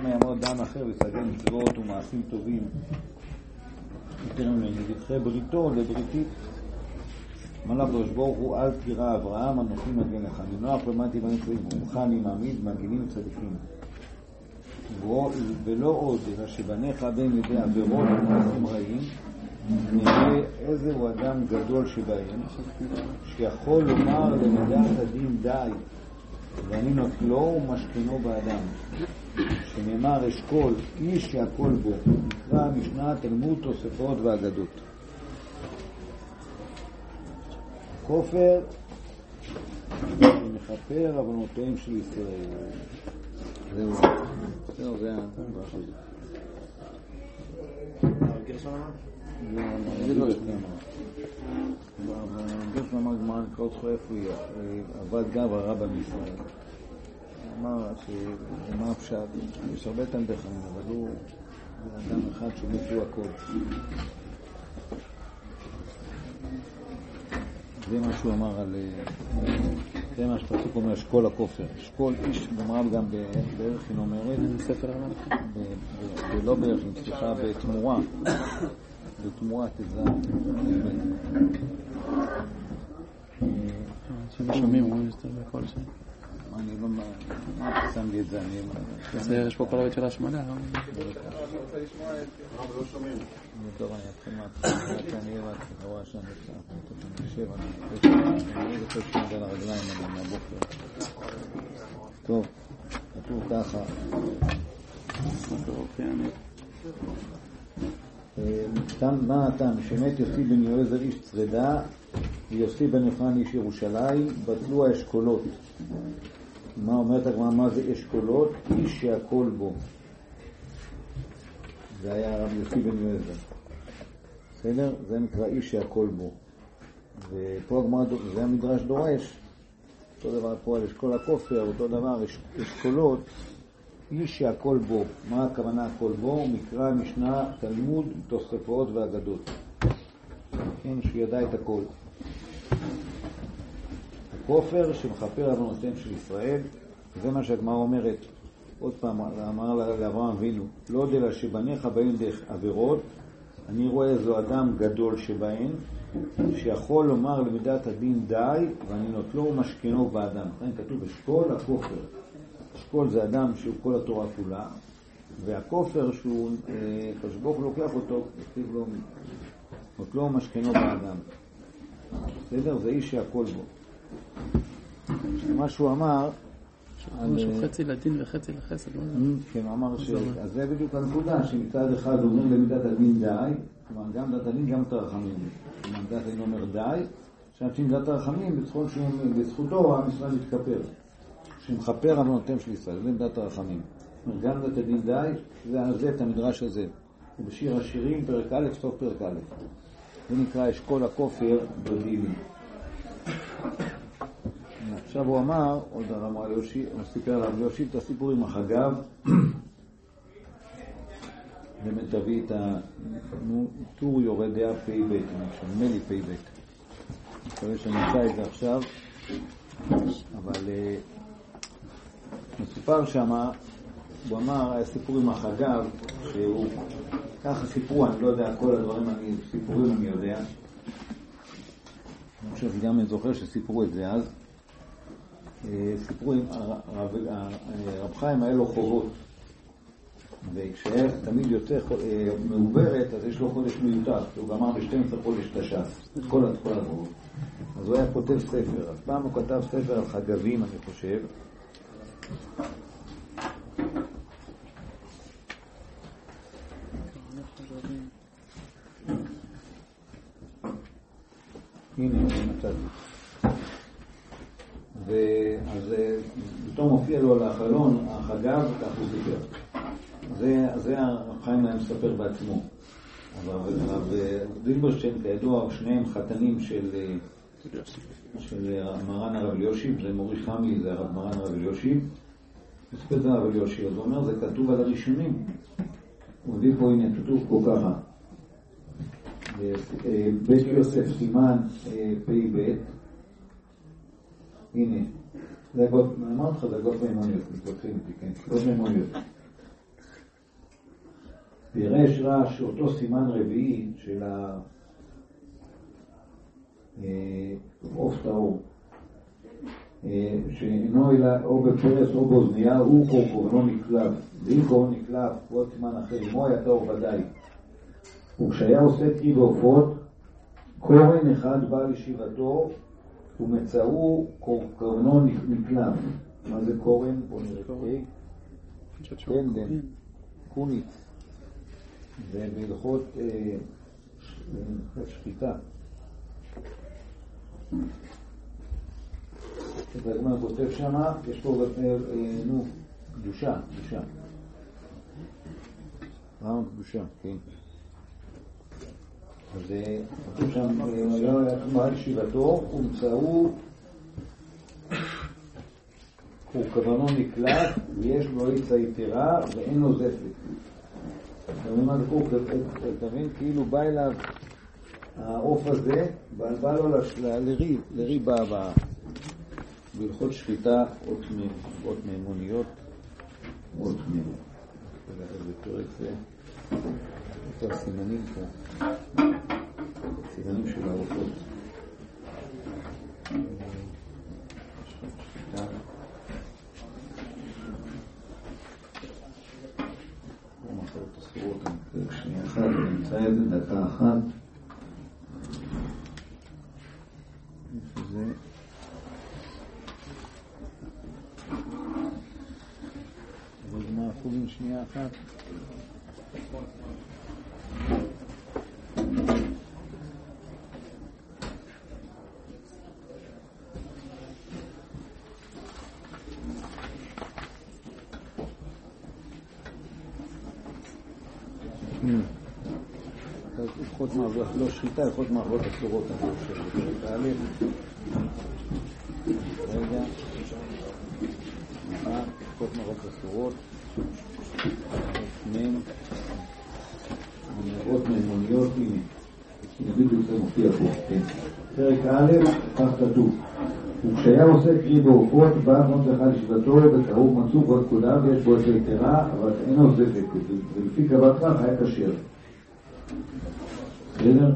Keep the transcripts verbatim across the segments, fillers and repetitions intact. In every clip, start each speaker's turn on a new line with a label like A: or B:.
A: שמא יעמוד אדם אחר ויסגל מצוות ומעשים טובים יותר ממני, וידחה בריתו לבריתי. אמר לקדוש ברוך הוא, אל תירא אברהם, אנוכי מגן לך. אני נוח למדתי בנים צדיקים, ומך אני מעמיד מגנים צדיקים. ולא עוד, אלא שבניך בין ידי עבירות ומעשים רעים, נראה איזה הוא אדם גדול שבהם, שיכול לומר למידת הדין די, ואני נוטלו ומשכנו באדם. שנאמר אשכול, איש שהכל בו, נקרא משנה תלמוד תוספות ואגדות. כופר שמכפר עוונותיהם של ישראל. זהו, זהו, זה הדבר שלי.
B: גרשון אמר?
A: זה לא גרשון אמר. גרשון אמר גמרא נקרא אותך איפה היא, עבד גב הרבה מישראל. אמר שמה הפשט, יש הרבה תלמידי חכמים, אבל הוא אדם אחד שמצאו הכל. זה מה שהוא אמר על... זה מה שפסוק אומר, אשכול הכופר. אשכול איש, גמרא גם בערך היא אומרת, ולא בערך, סליחה, בתמורה. בתמורה תזע.
C: שומעים, רואים יותר בכל שם.
A: אני לא... מה שם לי את זה?
C: יש פה כל הבית של השמדה, לא?
B: אני רוצה לשמוע את... אבל לא שומעים.
A: טוב, אני אתחיל מהתחילה, אני אהיה מהתחילה שאני אצטרך, אני חושב, אני לא זוכר שמודה על הרגליים, אני מהבוקר. טוב, כתוב ככה. מה נתן? שמת יוסי בן יועזר איש צרדה, ויוסי בן יוחנן איש ירושלים, בטלו האשכולות. מה אומרת הגמרא, מה זה אשכולות? איש שהכל בו. זה היה הרב יוסי בן יועזר. בסדר? זה נקרא איש שהכל בו. ופה הגמרא, זה המדרש דורש. אותו דבר פה על אשכול הכופר, אותו דבר אשכולות, איש שהכל בו. מה הכוונה הכל בו? מקרא משנה, תלמוד, תוספות ואגדות. כן, שהוא ידע את הכל. הכופר שמכפר עוונותיהם של ישראל, זה מה שהגמרא אומרת. עוד פעם, אמר לאברהם אבינו, לא יודע לה שבניך באים דרך עבירות, אני רואה איזו אדם גדול שבהן, שיכול לומר למידת הדין די, ואני נוטלו ומשכנו באדם. כאן כתוב אשכול הכופר. אשכול זה אדם שהוא כל התורה כולה, והכופר שהוא, הקדוש ברוך הוא לוקח אותו, כתוב לו, נוטלו ומשכנו באדם. בסדר? זה איש שהכל בו. מה שהוא אמר,
C: שהוא חצי לדין וחצי לחסד.
A: כן, הוא אמר ש... אז זה בדיוק הנקודה, שמצד אחד אומרים למידת הדין די, כלומר גם דת הדין גם את הרחמים. כלומר דת הדין אומר די, שאנשים דת הרחמים בזכותו עם ישראל מתכפר. שמכפר עוונותיהם של ישראל, זה דת הרחמים. גם דת הדין די, זה את המדרש הזה. ובשיר השירים פרק א', סוף פרק א'. זה נקרא אשכול הכופר בדינים. עכשיו הוא אמר, עוד הרב יושי, הוא סיפר עליו יושי את הסיפור עם החגב, באמת תביא את הטור יורד דעה פי בית, נשמע לי פי בית. אני חושב שנמצא את זה עכשיו, אבל הוא סיפר שמה, הוא אמר, היה סיפור עם החגב, שהוא, ככה סיפרו, אני לא יודע, כל הדברים, אני, סיפורים אני יודע. אני חושב שגם אני זוכר שסיפרו את זה אז. סיפרו עם רב חיים היה לו חובות, וכשהיה תמיד יוצא מעוברת, אז יש לו חודש מיותר, הוא גמר ב-שנים עשר חודש תש"ס, את כל החובות. אז הוא היה כותב ספר, אז פעם הוא כתב ספר על חגבים, אני חושב. הנה, אני מצאתי. ואז פתאום מופיע לו על החלון, החגב, כך הוא סיפר. זה, זה החיים היה מספר בעצמו. אבל דילברשטיין, כידוע, שניהם חתנים של, של מרן הרב אלישיב, זה מורי חמי, זה הרב מרן הרב אלישיב. הוא סיפר את הרב אלישיב, אז הוא אומר, זה כתוב על הראשונים. הוא מביא פה, הנה, כתוב פה ככה. בית יוסף סימן פי בית. הנה, זה גות, אמרת לך, זה גות מימוניות, מתווכחים אותי, כן? גות מימוניות. פירש רש אותו סימן רביעי של העוף טהור, שאינו אלא או בפרס או באוזניה, הוא קורקורנו נקלב, ואם קורקורנו נקלב, עוד סימן אחר, מו היה טהור ודאי. וכשהיה עושה קרי בעופות, קורן אחד בא לישיבתו, ומצאו קורקורנו נקלב. מה זה קורן? בוא נראה. קנדן, קוניץ. זה בהלכות שחיטה. זה הגמרא כותב שמה, יש פה נו, קדושה, קדושה. מה קדושה, כן. אז כתוב שם, היה מעל שיבתו, ומצאו כוונו נקלט, ויש לו עיצה יתרה, ואין לו זפת. ומה זה קורק, אתה מבין, כאילו בא אליו העוף הזה, בא לו לריב, לריב בא בהלכות שחיטה, אות מימוניות, אות מימון. בפרק זה, את הסימנים פה, סימנים של העופות. שחיטה. מסורת אסורות, אני פרק שנייה אחת, נמצא את זה דקה אחת. איפה זה? עוד מה אפולים שנייה אחת? לפחות מעברות, לא שחיטה, לפחות מעברות אסורות, אני חושב, תהליך. רגע. לפחות מעברות אסורות. מהם. מעברות מימוניות, הנה. הנה בדיוק זה מופיע פה, כן. פרק א', כך כתוב. וכשהיה עושה קרי בעופות, בא מרדכי לישיבתו, וקראו מצאו כל כולה, ויש בו את היתרה, אבל אינו זפת, ולפי קבעת כך היה כשר. בסדר?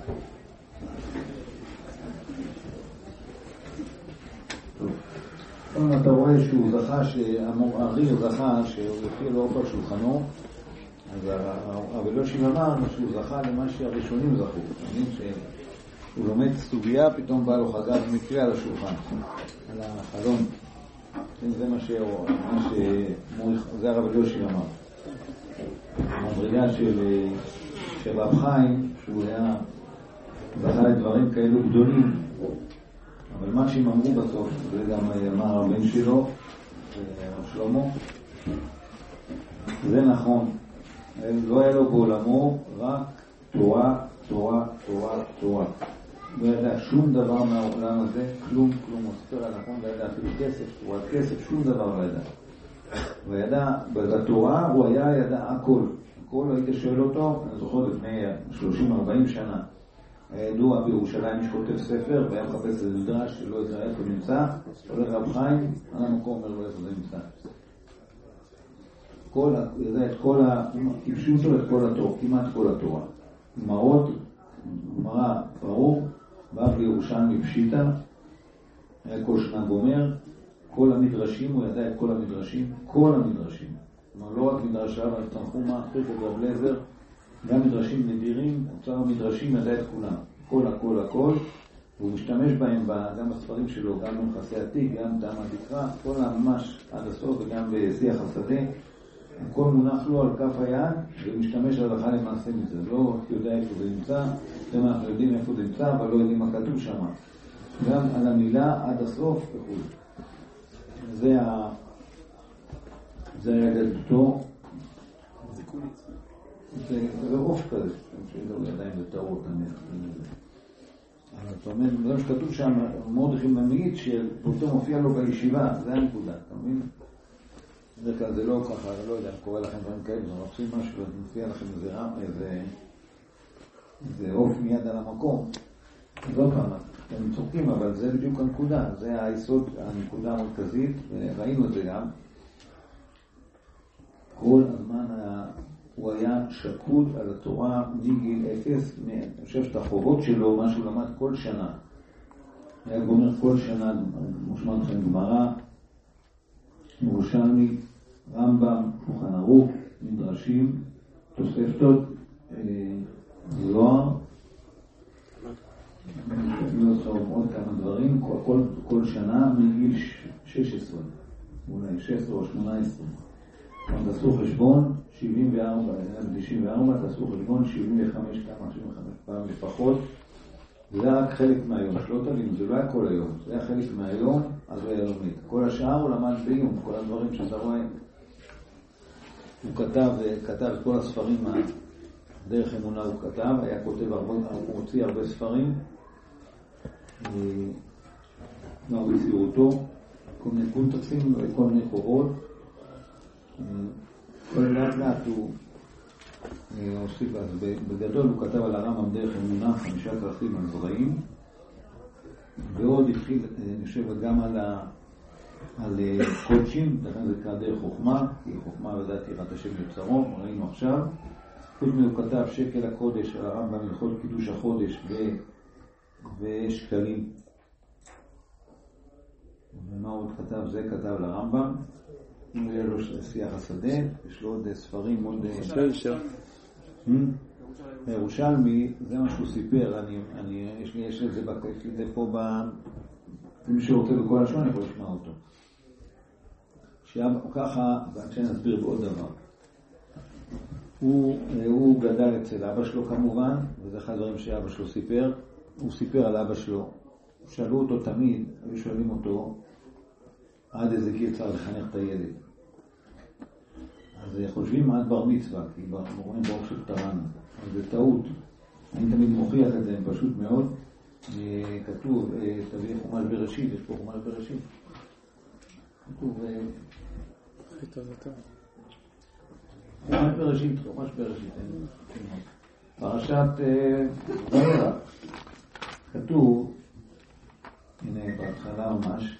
A: טוב. אתה רואה שהוא זכה, שהארי זכה, שהוא יופיע לו אוכל שולחנו, אז הרבלושי אמר שהוא זכה למה שהראשונים זכו. אני מבין שהוא לומד סוגיה, פתאום בא לו חגג מקרה על השולחן, על החלום. זה מה שמוריך, זה הרבלושי אמר. המדרגה של של רב חיים, שהוא היה זכה לדברים כאלו גדולים, אבל מה שהם אמרו בסוף, זה גם אמר הבן שלו, שלמה, זה נכון, לא היה לו בעולמו רק תורה, תורה, תורה, תורה. לא ידע שום דבר מהעולם הזה, כלום, כלום, מוספר הנכון, לא ידע אפילו כסף, הוא על כסף, שום דבר לא ידע. הוא ידע, בתורה הוא היה ידע הכל. הכל, הייתי שואל אותו, אני זוכר לפני שלושים ארבעים שנה, היה ידוע בירושלים יש כותב ספר, והיה מחפש איזה מדרש שלא יודע איפה נמצא, הולך רב חיים, על המקום אומר לו איפה זה נמצא. כל, ידע את כל ה... קיבשו אותו את כל התורה, כמעט כל התורה. מראות, מראה ברור, בא בירושלים בפשיטה, היה כל שנה גומר, כל המדרשים, הוא ידע את כל המדרשים, כל המדרשים. כלומר, לא רק מדרשה, אבל תנחומה, פרק רב לזר, גם מדרשים נדירים, אוצר המדרשים ידע את כולם. כל, הכל, הכל, והוא משתמש בהם, גם בספרים שלו, גם במכסי עתיק, גם טעם התקרא, כל הממש עד הסוף, וגם בשיח השדה. הכל מונח לו על כף היד, ומשתמש הלכה למעשה מזה. לא יודע איפה זה נמצא, גם אנחנו יודעים איפה זה נמצא, אבל לא יודעים מה כתוב שם. גם על המילה עד הסוף וכו'. זה ה... זה היה גדותו.
B: זה קוניץ.
A: זה רוף כזה, שלא ידיים וטרות, אבל אתה אומר, זה שכתוב שם, מרדכי ממעיט, שפותו מופיע לו בישיבה, זה הנקודה, אתה מבין? בדרך כלל זה לא ככה, לא יודע, קורא לכם דברים כאלה, זה רוצים משהו, ומופיע לכם איזה רם, איזה עוף מיד על המקום. לא כמה, אתם צוחקים, אבל זה בדיוק הנקודה, זה היסוד, הנקודה המרכזית, וראינו את זה גם. כל הזמן הוא היה שקוד על התורה מגיל אפס. אני חושב שאת החובות שלו, מה שהוא למד כל שנה, היה גומר כל שנה, מושמע לכם גמרא, ירושלמי, רמב"ם, שולחן ערוך, מדרשים, תוספתות, זוהר, עוד כמה דברים, כל, כל, כל שנה מגיל שש עשרה, אולי שש עשרה או שמונה עשרה. תעשו חשבון, שבעים וארבע, תשעים וארבע, תעשו חשבון, שבעים וחמש, כמה, שבעים וחמש פעם לפחות. זה היה רק חלק מהיום, שלא תבינו, זה לא היה כל היום, זה היה חלק מהיום, אז הוא היה לומד. כל השאר הוא למד ביום, כל הדברים שאתה רואה. הוא כתב, כתב את כל הספרים, דרך אמונה הוא כתב, היה כותב הרבה, הוא הוציא הרבה ספרים, מה בצירותו, כל מיני קונטקסים, כל מיני חובות. כל לאט לאט הוא הוסיף, אז בגדול הוא כתב על הרמב"ם דרך אמונה, חמישה כרכים על זרעים, ועוד התחיל, אני חושב, גם על ה... על קודשים, לכן זה קרא דרך חוכמה, כי חוכמה ודעת יראת השם לבשרו, ראינו עכשיו. חוץ מזה הוא כתב שקל הקודש על הרמב"ם הלכות קידוש החודש ושקלים. ומה עוד כתב? זה כתב לרמב"ם. אם היה לו שיח השדה, יש לו עוד ספרים, עוד... ירושלמי, זה מה שהוא סיפר, אני, אני, יש לי, יש לי זה בקטע, יש לי זה פה ב... מי שרוצה בכל השון יכול לשמוע אותו. ככה, ואני נסביר בעוד דבר. הוא, הוא גדל אצל אבא שלו כמובן, וזה אחד הדברים שאבא שלו סיפר. הוא סיפר על אבא שלו. שאלו אותו תמיד, היו שואלים אותו, עד איזה גיל צריך לחנך את הילד. אז חושבים עד בר מצווה, כי רואים ברוך של תרנו. אז זה טעות. אני תמיד מוכיח את זה, פשוט מאוד. כתוב, תביא חומש בראשית, יש פה חומש בראשית. כתוב...
C: הכי טוב יותר.
A: חומש בראשית, חומש בראשית. פרשת וירא. כתוב, הנה בהתחלה ממש,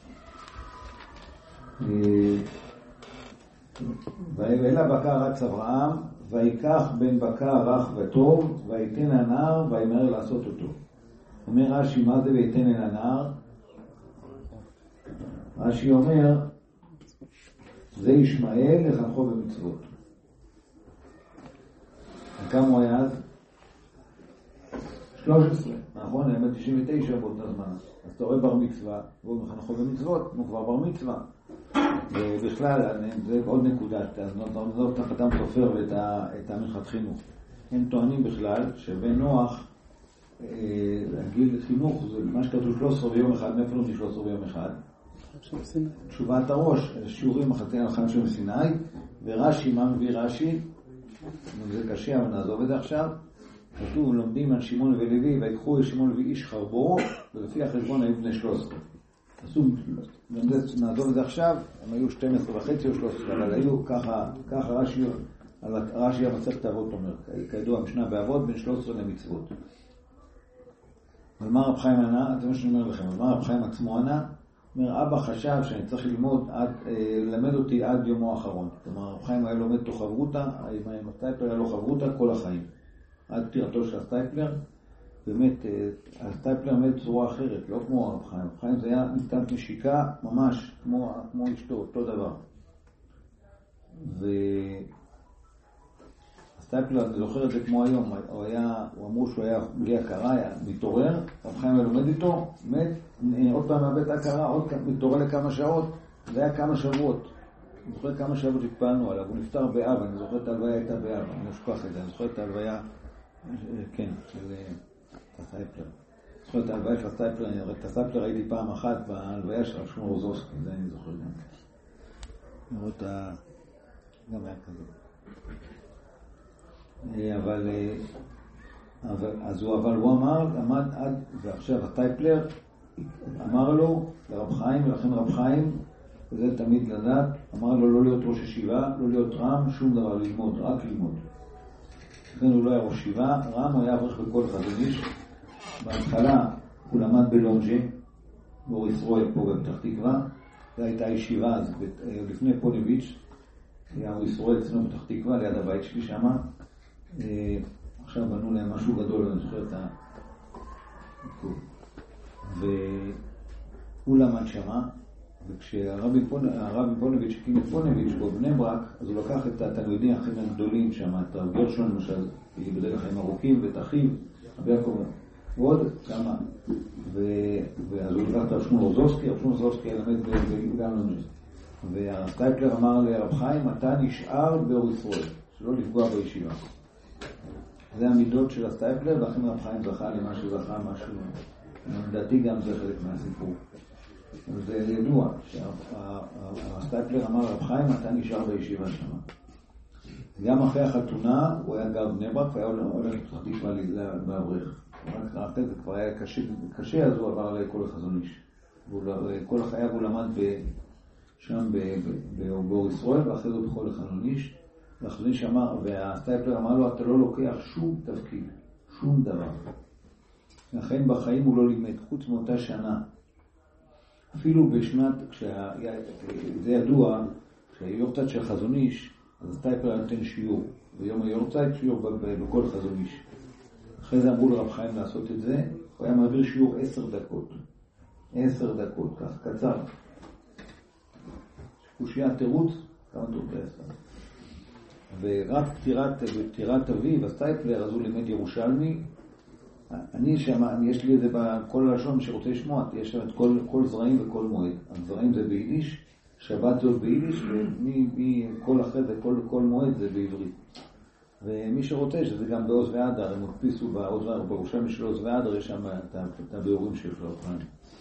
A: ואלה בקר רץ אברהם, ויקח בן בקר רך וטוב, ויתן הנער, וימהר לעשות אותו. אומר רש"י, מה זה ויתן אל הנער? רש"י אומר, זה ישמעאל לחנכו במצוות. וכמה הוא היה אז? שלוש עשרה, נכון? האמת תשעים ותשע באותה זמן. אז אתה רואה בר מצווה, והוא מחנכו במצוות, הוא כבר בר מצווה. ובכלל, זה עוד נקודה, אז נעזוב תחת עם סופר ואת המנחת חינוך. הם טוענים בכלל שבן נוח, הגיל חינוך, זה מה שכתוב שלוש עשרה ביום אחד, מאיפה לא שלוש עשרה ביום אחד? תשובת הראש, שיעורים החתן על חיים של סיני, ורש"י, מה מביא רש"י? זה קשה, אבל נעזוב את זה עכשיו. כתוב, לומדים על שמעון ולוי, ויקחו את שמעון ולוי איש חרבו, ולפי החשבון היו בני שלוש עשרה. עשו, נעזוב את זה עכשיו, הם היו שתים עשרה וחצי או שלוש עשרה, אבל היו ככה, ככה רש"י, רש"י המסכת אבות אומר, כידוע, המשנה באבות, בין שלוש עשרה למצוות. אבל מה רב חיים ענה? זה מה שאני אומר לכם, אבל מה רב חיים עצמו ענה? אומר, אבא חשב שאני צריך ללמוד, עד, ללמד אותי עד יומו האחרון. כלומר, רב חיים היה לומד תוך חברותה, עם הסטייפלר היה לו חברותה כל החיים. עד פטירתו של הסטייפלר, באמת, הסטייפלר עמד בצורה אחרת, לא כמו רב חיים. רב חיים זה היה ניתן נשיקה ממש, כמו, כמו אשתו, אותו דבר. והסטייפלר, אני זוכר את זה כמו היום, הוא היה, הוא אמרו שהוא היה בלי הכרה, היה מתעורר, רב חיים היה לומד איתו, מת, עוד פעם מאבד הכרה, עוד פעם מתעורר לכמה שעות, זה היה כמה שבועות. אני זוכר כמה שבועות התפעלנו עליו, הוא נפטר באב, אני זוכר את ההלוויה הייתה באב, אני משכח את זה, אני זוכר את ההלוויה, כן, של הסטייפלר. אני זוכר את ההלוויה של הסטייפלר, אני רואה את הסטייפלר הייתי פעם אחת בהלוויה של שמואל רוזובסקי, זה אני זוכר גם. אני רואה את ה... גם היה כזה. אבל, אבל, אז הוא, אבל הוא אמר, עמד עד, ועכשיו הסטייפלר אמר לו, לרב חיים, ולכן רב חיים, וזה תמיד לדעת, אמר לו לא להיות ראש ישיבה, לא להיות רם, שום דבר ללמוד, רק ללמוד. לכן הוא לא היה ראש ישיבה, רם הוא היה אברך בכל חזון איש. בהתחלה הוא למד בלונג'ה, באור ישראל פה בפתח תקווה, זו הייתה ישיבה אז, לפני פוניביץ', היה ישראל אצלנו בתח תקווה, ליד הבית שלי שמה. עכשיו בנו להם משהו גדול, אני זוכר את ה... והוא למד שמה, וכשהרבי פונביץ' הקים את פונביץ' בבני ברק, אז הוא לקח את התלמידים הכי הגדולים שם, את הרב גרשון למשל, בדרך חיים ארוכים, ואת אחיו, רבי יעקב, ועוד כמה. ואז הוא לקח את הרב שמואל רוזובסקי, הרב שמואל רוזובסקי ילמד גם לנו. והסטייפלר אמר לרב חיים, אתה נשאר באור ישראל, שלא לפגוע בישיבה. זה המידות של הסטייפלר, ואחרי רב חיים זכה למה שזכה, משהו, לדעתי גם זה חלק מהסיפור. זה ידוע, שהסטייפלר אמר רב חיים, אתה נשאר בישיבה שם. גם אחרי החתונה, הוא היה גר בני ברק, והיה עולה לפתח תקווה באברך. רק אחרי זה כבר היה קשה, קשה אז הוא עבר לכל החזון איש. כל החייו הוא למד שם באור ישראל, ואחרי זה הוא בכל החזון איש. והחזון איש אמר, והסטייפלר אמר לו, אתה לא לוקח שום תפקיד, שום דבר. לכן בחיים הוא לא לימד, חוץ מאותה שנה. אפילו בשנת, זה ידוע, כשהיורצייט של חזון איש, אז הסטייפלר נותן שיעור. ביום היורצייט שיעור בכל חזון איש. אחרי זה אמרו לרב חיים לעשות את זה, הוא היה מעביר שיעור עשר דקות. עשר דקות, כך, קצר. קושייה תירוץ, כמה טוב בעשר. ורק פטירת, בפטירת אביו, הסטייפלר, אז הוא לימד ירושלמי. אני שם, יש לי את זה בכל הלשון שרוצה לשמוע, יש שם את כל, כל זרעים וכל מועד. הזרעים זה ביידיש, שבת זאת ביידיש, וכל אחרי זה, כל, כל מועד זה בעברית. ומי שרוצה, שזה גם בעוז ועדר, הם הודפיסו בעוז ועדר, בירושלמי של עוז ועדר, יש שם את הביאורים של פלאפן.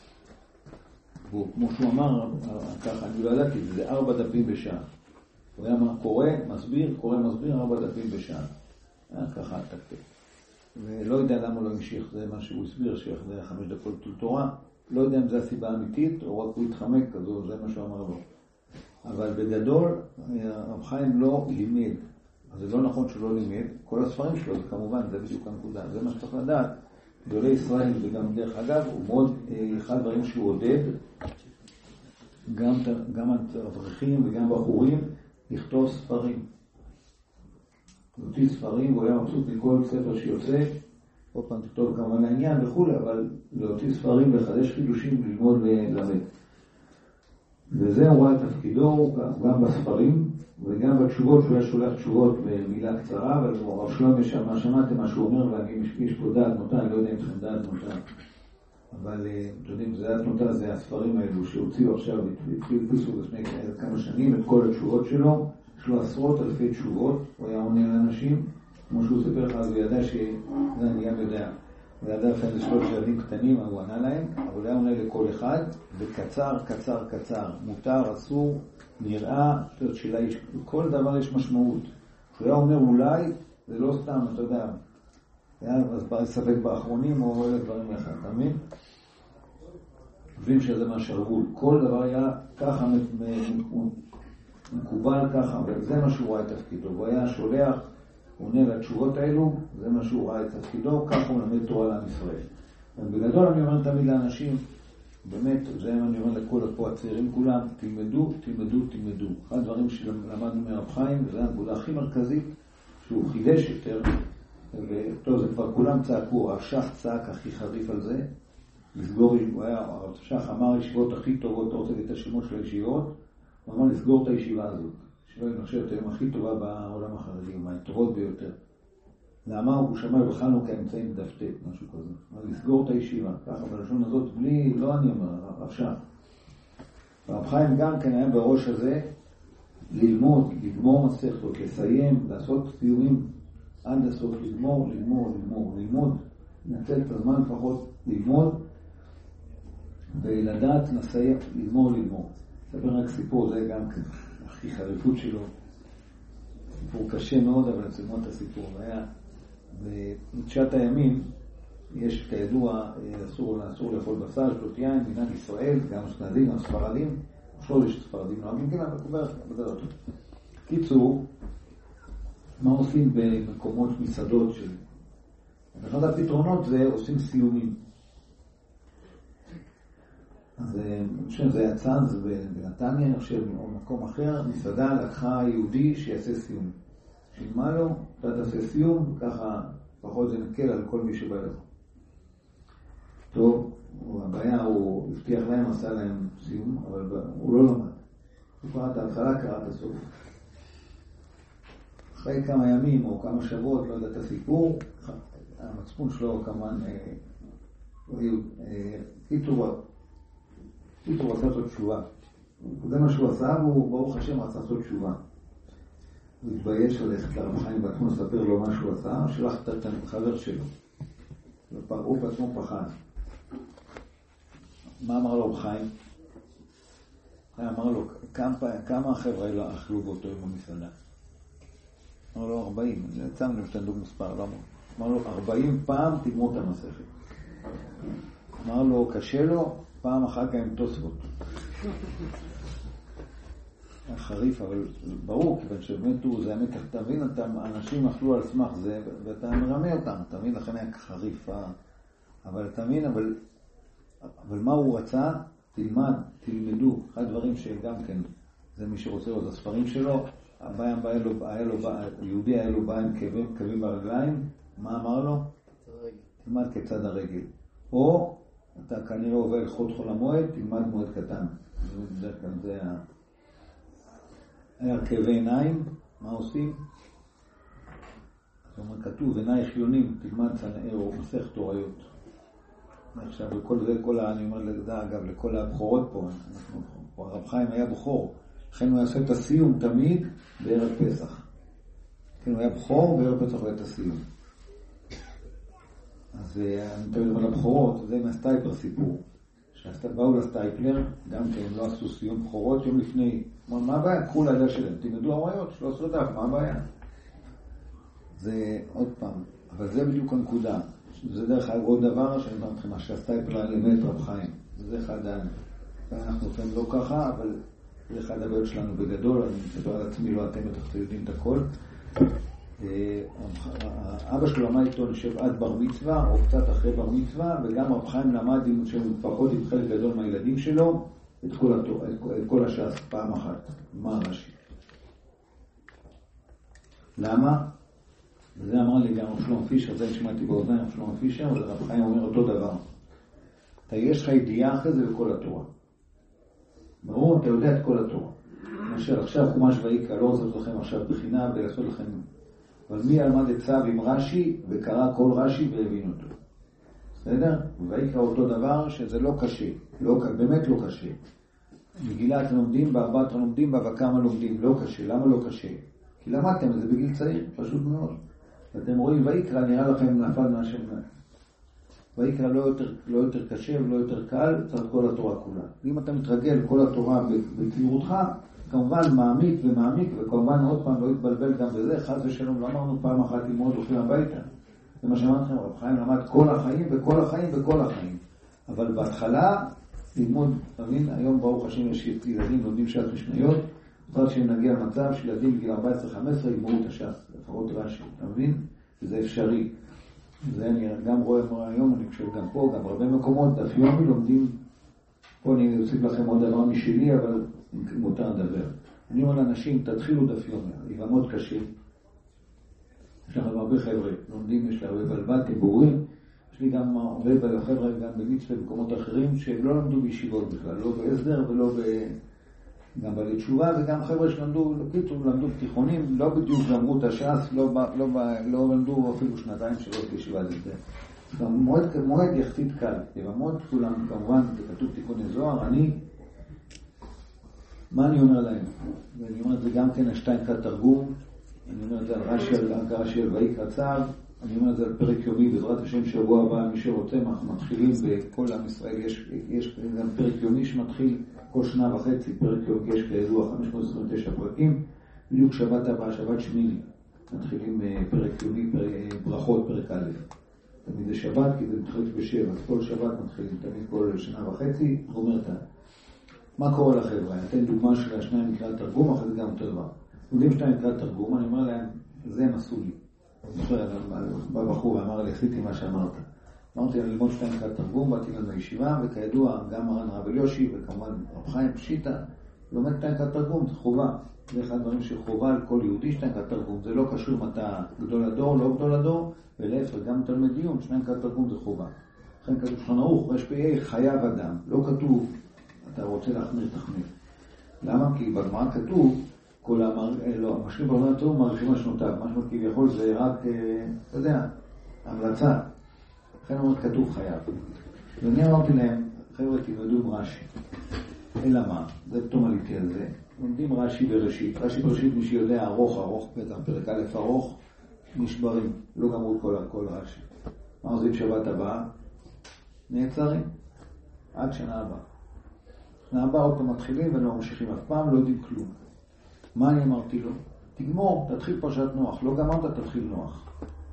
A: וכמו שהוא אמר, ככה, אני לא ידעתי, זה ארבע דפים בשעה. הוא היה קורא, מסביר, קורא, מסביר, ארבע דפים בשעה. היה ככה, תקתק. ולא יודע למה לא המשיך, זה מה שהוא הסביר, שאחרי חמש דקות של תורה. לא יודע אם זה הסיבה האמיתית, או רק הוא התחמק, אז זה מה שהוא אמר לו. אבל בגדול, רב חיים לא לימד. אז זה לא נכון שהוא לא לימד. כל הספרים שלו, זה כמובן, זה בדיוק הנקודה. זה מה שצריך לדעת. גדולי ישראל, וגם דרך אגב, הוא מאוד, אחד הדברים שהוא עודד, גם, גם אברכים וגם בחורים, לכתוב ספרים. להוציא ספרים, והוא היה מבסוט מכל ספר שיוצא, עוד פעם תכתוב כמובן לעניין וכו', אבל להוציא ספרים ולחדש חידושים, ללמוד וללמד. וזה הוא ראה את תפקידו גם בספרים, וגם בתשובות, שהוא היה שולח תשובות במילה קצרה, אבל הרב שלום יש מה שמעתם מה שהוא אומר, ואני יש פה דעת נוטה, אני לא יודע אם לכם דעת נוטה. אבל אתם יודעים, זה דעת נוטה, זה הספרים האלו שהוציאו עכשיו, והדפיסו לפני כמה שנים את כל התשובות שלו, יש לו עשרות אלפי תשובות, הוא היה עונה לאנשים, כמו שהוא סיפר לך, אז הוא ידע שזה אני גם יודע. הוא ידע לפעמים לשלוש ילדים קטנים, הוא ענה להם, אבל הוא היה עונה לכל אחד, וקצר, קצר, קצר. מותר, אסור, נראה, כל דבר יש משמעות. כשהוא היה אומר אולי, זה לא סתם, אתה יודע, היה ספק באחרונים, או אלה דברים אחד, אתה מבין? חושבים שזה מה שרבול. כל דבר היה ככה מקובל ככה, וזה מה שהוא ראה את תפקידו. הוא היה שולח, הוא עונה לתשובות האלו, זה מה שהוא ראה את תפקידו, ככה הוא למד תורה לעם ישראל. ובגדול אני אומר תמיד לאנשים, באמת, זה אני אומר לכל פה הצעירים כולם, תלמדו, תלמדו, תלמדו. אחד הדברים שלמדנו מרב חיים, וזו הנקודה הכי מרכזית, שהוא חידש יותר, וטוב, זה כבר כולם צעקו, הרב שך צעק הכי חריף על זה, לסגור, הוא היה, הרב שך אמר הישיבות הכי טובות, אתה רוצה את השמות של הישיבות, הוא אמר לסגור את הישיבה הזאת. ישיבה, אני חושב, את היום הכי טובה בעולם החרדי, מהטובות ביותר. למה הוא שמע בחנוכה אמצעים דפתת, משהו כזה. אבל לסגור את הישיבה, ככה בלשון הזאת, בלי, לא אני אומר, הרב שך. הרב חיים גם כן היה בראש הזה, ללמוד, לגמור מסכתות, לסיים, לעשות סיומים עד הסוף, לגמור, לגמור, לגמור, ללמוד, לנצל את הזמן לפחות ללמוד, ולדעת נסיים, ללמור, ללמור. ספר רק סיפור, זה גם כן, הכי חריפות שלו. סיפור קשה מאוד, אבל אני סיימו את הסיפור. היה, בתשעת הימים, יש כידוע, אסור, אסור לאכול בשר, שתות יין, מדינת ישראל, גם אשכנזים, גם ספרדים, שלוש יש ספרדים, לא אמיתים, אבל קוברת, בדרך. קיצור, מה עושים במקומות מסעדות של... אחד הפתרונות זה עושים סיומים. אז אני חושב, זה יצא, זה בנתניה, אני חושב, או מקום אחר, מסעדה לקחה יהודי שיעשה סיום. שילמה לו, אתה תעשה סיום, וככה פחות זה נקל על כל מי שבא לך. טוב, הבעיה הוא הבטיח להם, עשה להם סיום, אבל הוא לא למד. הוא קרא את ההתחלה, קרא את הסוף. אחרי כמה ימים או כמה שבועות, לא יודע את הסיפור, המצפון שלו כמובן, קיצור, קיצור עשה לעשות תשובה. זה מה שהוא עשה, והוא ברוך השם רצה לעשות תשובה. הוא התבייש ללכת לרב חיים בעצמו, לספר לו מה שהוא עשה, שלח את החבר שלו. הוא בעצמו פחד. מה אמר לו רב חיים? אמר לו, כמה החבר'ה לא אכלו באותו עם המסעדה? אמר לו ארבעים, זה יצא לנו שתנדוק מספר, לא אמר. אמר לו, ארבעים פעם תגמור את המסכת. אמר לו, קשה לו, פעם אחר כך עם תוספות. חריף, אבל ברור, כיוון שבאמת הוא, זה האמת, תבין, אנשים אכלו על סמך זה, ואתה מרמה אותם, תבין, לכן היה חריף. אבל תבין, אבל, אבל מה הוא רצה? תלמד, תלמדו. אחד הדברים שגם כן, זה מי שרוצה לו, זה הספרים שלו, הבא, הבא, היה לו, היה לו, יהודי היה לו בא עם כאבים, כאבים ברגליים, מה אמר לו? תלמד כצד הרגל. או, אתה כנראה עובר חוד חול המועד, תלמד מועד קטן. זה בדרך כלל, זה היה... היה כאבי עיניים, מה עושים? זאת אומרת, כתוב, עינייך יונים, תלמד צנער או מסך תוריות. עכשיו, וכל זה, כל ה... אני אומר לדע, אגב, לכל הבחורות פה, אנחנו, הרב חיים היה בחור, לכן הוא יעשה את הסיום תמיד בערב פסח. כן, הוא היה בחור, בערב פסח הוא היה את הסיום. אז אני תמיד אומר לבחורות, זה מהסטייפלר סיפור. כשבאו לסטייפלר, גם כן לא עשו סיום בחורות יום לפני. מה הבעיה? קחו לידה שלהם, תלמדו הוריות, שלא עשו דף, מה הבעיה? זה עוד פעם, אבל זה בדיוק הנקודה. זה דרך אגב עוד דבר שאני אומר לכם, שהסטייפלר לימד רב חיים. זה אחד העניין. ואנחנו לפעמים לא ככה, אבל זה אחד הבעיות שלנו בגדול, אני מספר על עצמי, לא אתם בטח יודעים את הכל. אבא שלו למד איתו נשב עד בר מצווה או קצת אחרי בר מצווה, וגם רב חיים למד עם לפחות עם חלק גדול מהילדים שלו את כל, התור, את, את כל הש"ס פעם אחת. מה רש"י? למה? וזה אמר לי גם רב שלמה פישר, זה שמעתי באוזניים רב שלמה פישר, ורב חיים אומר אותו דבר. אתה יש לך ידיעה אחרי זה בכל התורה. ברור, אתה יודע את כל התורה. למשל, עכשיו חומש ויקרא, לא רוצה לכם עכשיו בחינה ולעשות לכם... אבל מי למד את צו עם רש"י וקרא כל רש"י והבין אותו. בסדר? ויקרא אותו דבר שזה לא קשה. לא, באמת לא קשה. מגילה אתם לומדים, בארבע אתם לומדים, בכמה לומדים. לא קשה. למה לא קשה? כי למדתם את זה בגיל צעיר, פשוט מאוד. ואתם רואים, ויקרא נראה לכם נפל מהשם. ויקרא לא יותר, לא יותר קשה ולא יותר קל, צריך כל התורה כולה. אם אתה מתרגל כל התורה בצעירותך, כמובן מעמיק ומעמיק, וכמובן עוד פעם לא יתבלבל גם בזה, חס ושלום, לא אמרנו פעם אחת ללמוד הולכים הביתה. זה מה שאמרתי לכם, רב חיים למד כל החיים וכל החיים וכל החיים. אבל בהתחלה, ללמוד, תבין, היום ברוך השם יש ילדים לומדים שעת משניות, צריך שנגיע למצב שילדים בגיל ארבע עשרה חמש עשרה יגמרו את הש"ס, לפחות רש"י, תבין? וזה אפשרי. זה אני גם רואה היום, אני חושב גם פה, גם הרבה מקומות, דף יומי לומדים, פה אני אוסיף לכם עוד דבר משלי, אבל מותר לדבר. אני אומר לאנשים, תתחילו דף יומי, זה גם מאוד קשה. יש לכם הרבה חבר'ה, לומדים, יש לה הרבה בלבטים, בורים, יש לי גם הרבה חבר'ה, גם במצווה, במקומות אחרים, שהם לא למדו בישיבות בכלל, לא בהסדר ולא ב... גם בעלי תשובה, וגם חבר'ה שלמדו, פתאום למדו בתיכונים, לא בדיוק למדו את הש"ס, לא, לא, לא למדו אפילו שנתיים שלוש בישיבה לזה. מועד, מועד יחסית קל, תרמות כולם, כמובן, זה כתוב תיקוני זוהר, אני, מה אני אומר להם? ואני אומר את זה גם כן על שטיינקרט תרגום, אני אומר את זה על רש"י, על רש"י על ויקרא צו, אני אומר את זה על פרק יומי, בעזרת השם שבוע הבא, מי שרוצה, אנחנו מתחילים בכל עם ישראל, יש, יש גם פרק יומי שמתחיל כל שנה וחצי, פרק יומי, יש כידוע חמש מאות עשרים ותשע פרקים, בדיוק שבת הבאה, שבת שמיני, מתחילים פרק יומי, פרק, ברכות, פרק א'. תמיד זה שבת, כי זה מתחיל בשבע, אז כל שבת מתחילים, תמיד כל שנה וחצי, אומרת, מה קורה לחברה? אני אתן דוגמה של השניים נקרא תרגום, אחרי זה גם אותו דבר. יודעים שניים נקרא תרגום, אני אומר להם, זה הם עשו לי. בא בחור ואמר לי, עשיתי מה שאמרת. אמרתי אני ללמוד שטיינקרט תרגום, באתי לנו לישיבה, וכידוע גם מרן הרב אליושי וכמובן רב חיים פשיטא לומד שטיינקרט תרגום, זה חובה. זה אחד הדברים שחובה על כל יהודי שטיינקרט תרגום, זה לא קשור אם אתה גדול הדור, לא גדול הדור, ולהפך גם תלמד דיון, שטיינקרט תרגום זה חובה. לכן כתוב שולחן ערוך, ר' פ"א חייב אדם, לא כתוב אתה רוצה להחמיר תחמיר. למה? כי בגמרא כתוב כל המר... לא, המשלים ברמה טוב מעריכים על שנותיו, משהו כביכול זה רק, אתה יודע, המלצה. לכן אומרת כתוב חייב. ואני אמרתי להם, חבר'ה תלמדו עם רש"י. אלא מה? זה פתאום עליתי על זה. לומדים רש"י בראשית. רש"י בראשית מי שיודע ארוך ארוך, בטח פרק א' ארוך, נשברים. לא גמרו כל, כל רש"י. מה עושים שבת הבאה? נעצרים. עד שנה הבאה. שנה הבאה עוד פעם מתחילים ולא ממשיכים אף פעם, לא יודעים כלום. מה אני אמרתי לו? תגמור, תתחיל פרשת נוח. לא גמרת, תתחיל נוח.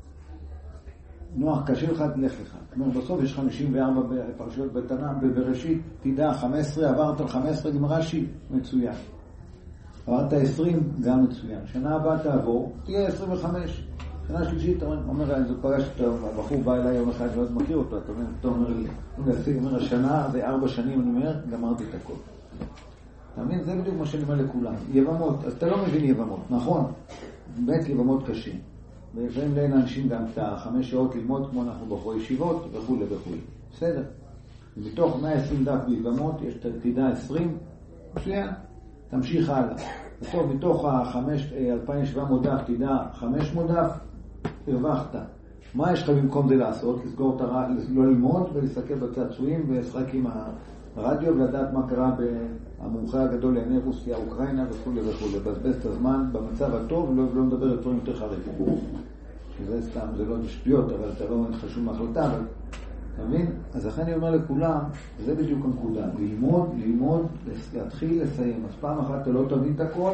A: נוח קשה לך, תלך לך. זאת אומרת, בסוף יש חמישים וארבע פרשיות בתנ"ך, בבראשית, תדע, חמש עשרה, עברת על חמש עשרה עם רש"י, מצוין. עברת עשרים, גם מצוין. שנה הבאה תעבור, תהיה עשרים וחמש. שנה שלישית, אומר, אני פגש את הבחור, בא אליי יום אחד, אני עוד מכיר אותו, אתה אומר לי, הוא אומר, השנה זה ארבע שנים, אני אומר, גמרתי את הכל. אתה מבין? זה בדיוק מה שאני אומר לכולם. יבמות, אז אתה לא מבין יבמות, נכון? באמת יבמות קשים. ולפעמים לאין אנשים גם את החמש שעות ללמוד כמו אנחנו בחורי ישיבות וכו' וכו'. בסדר. ומתוך מאה ועשרים דף ביבמות יש תדע עשרים, מצוין, תמשיך הלאה. בסוף מתוך ה-אלפיים ושבע מאות דף תדע חמש מאות דף, הרווחת. מה יש לך במקום זה לעשות? לסגור את הרע, לא ללמוד ולהסתכל בצעצועים ולשחק עם הרדיו ולדעת מה קרה במומחה הגדול לעיני רוסיה, אוקראינה וכו' וכו'. לבזבז את הזמן במצב הטוב ולא, ולא מדבר יותר יותר חריפים. שזה סתם, זה לא שטויות, אבל אתה לא מתחשוב מהחלטה, אבל אתה מבין? אז לכן אני אומר לכולם, זה בדיוק הנקודה. ללמוד, ללמוד, להתחיל, לסיים. אז פעם אחת אתה לא תבין את הכל,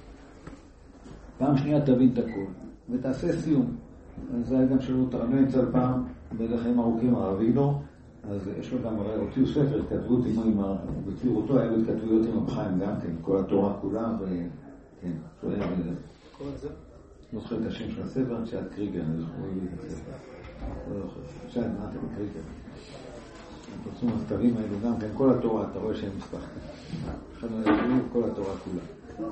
A: פעם שנייה תבין את הכל. ותעשה סיום. אז זה היה גם שלו את הרבי נמצא פעם, בלחיים ארוכים הערבי לו, אז יש לו גם, הוציאו ספר, כתבו אותי עם בציור אותו, היה לו התכתבויות עם רב חיים גם כן, כל התורה כולה, וכן, שהוא היה בזה.
B: כל זה?
A: לא זוכר את השם של הספר, שעד קריגר, אני זוכר לי את הספר. לא זוכר, שעד מעט את קריגר. פרסום הסתרים האלו גם כן, כל התורה, אתה רואה שהם מספחים. אחד מהדברים, כל התורה כולה.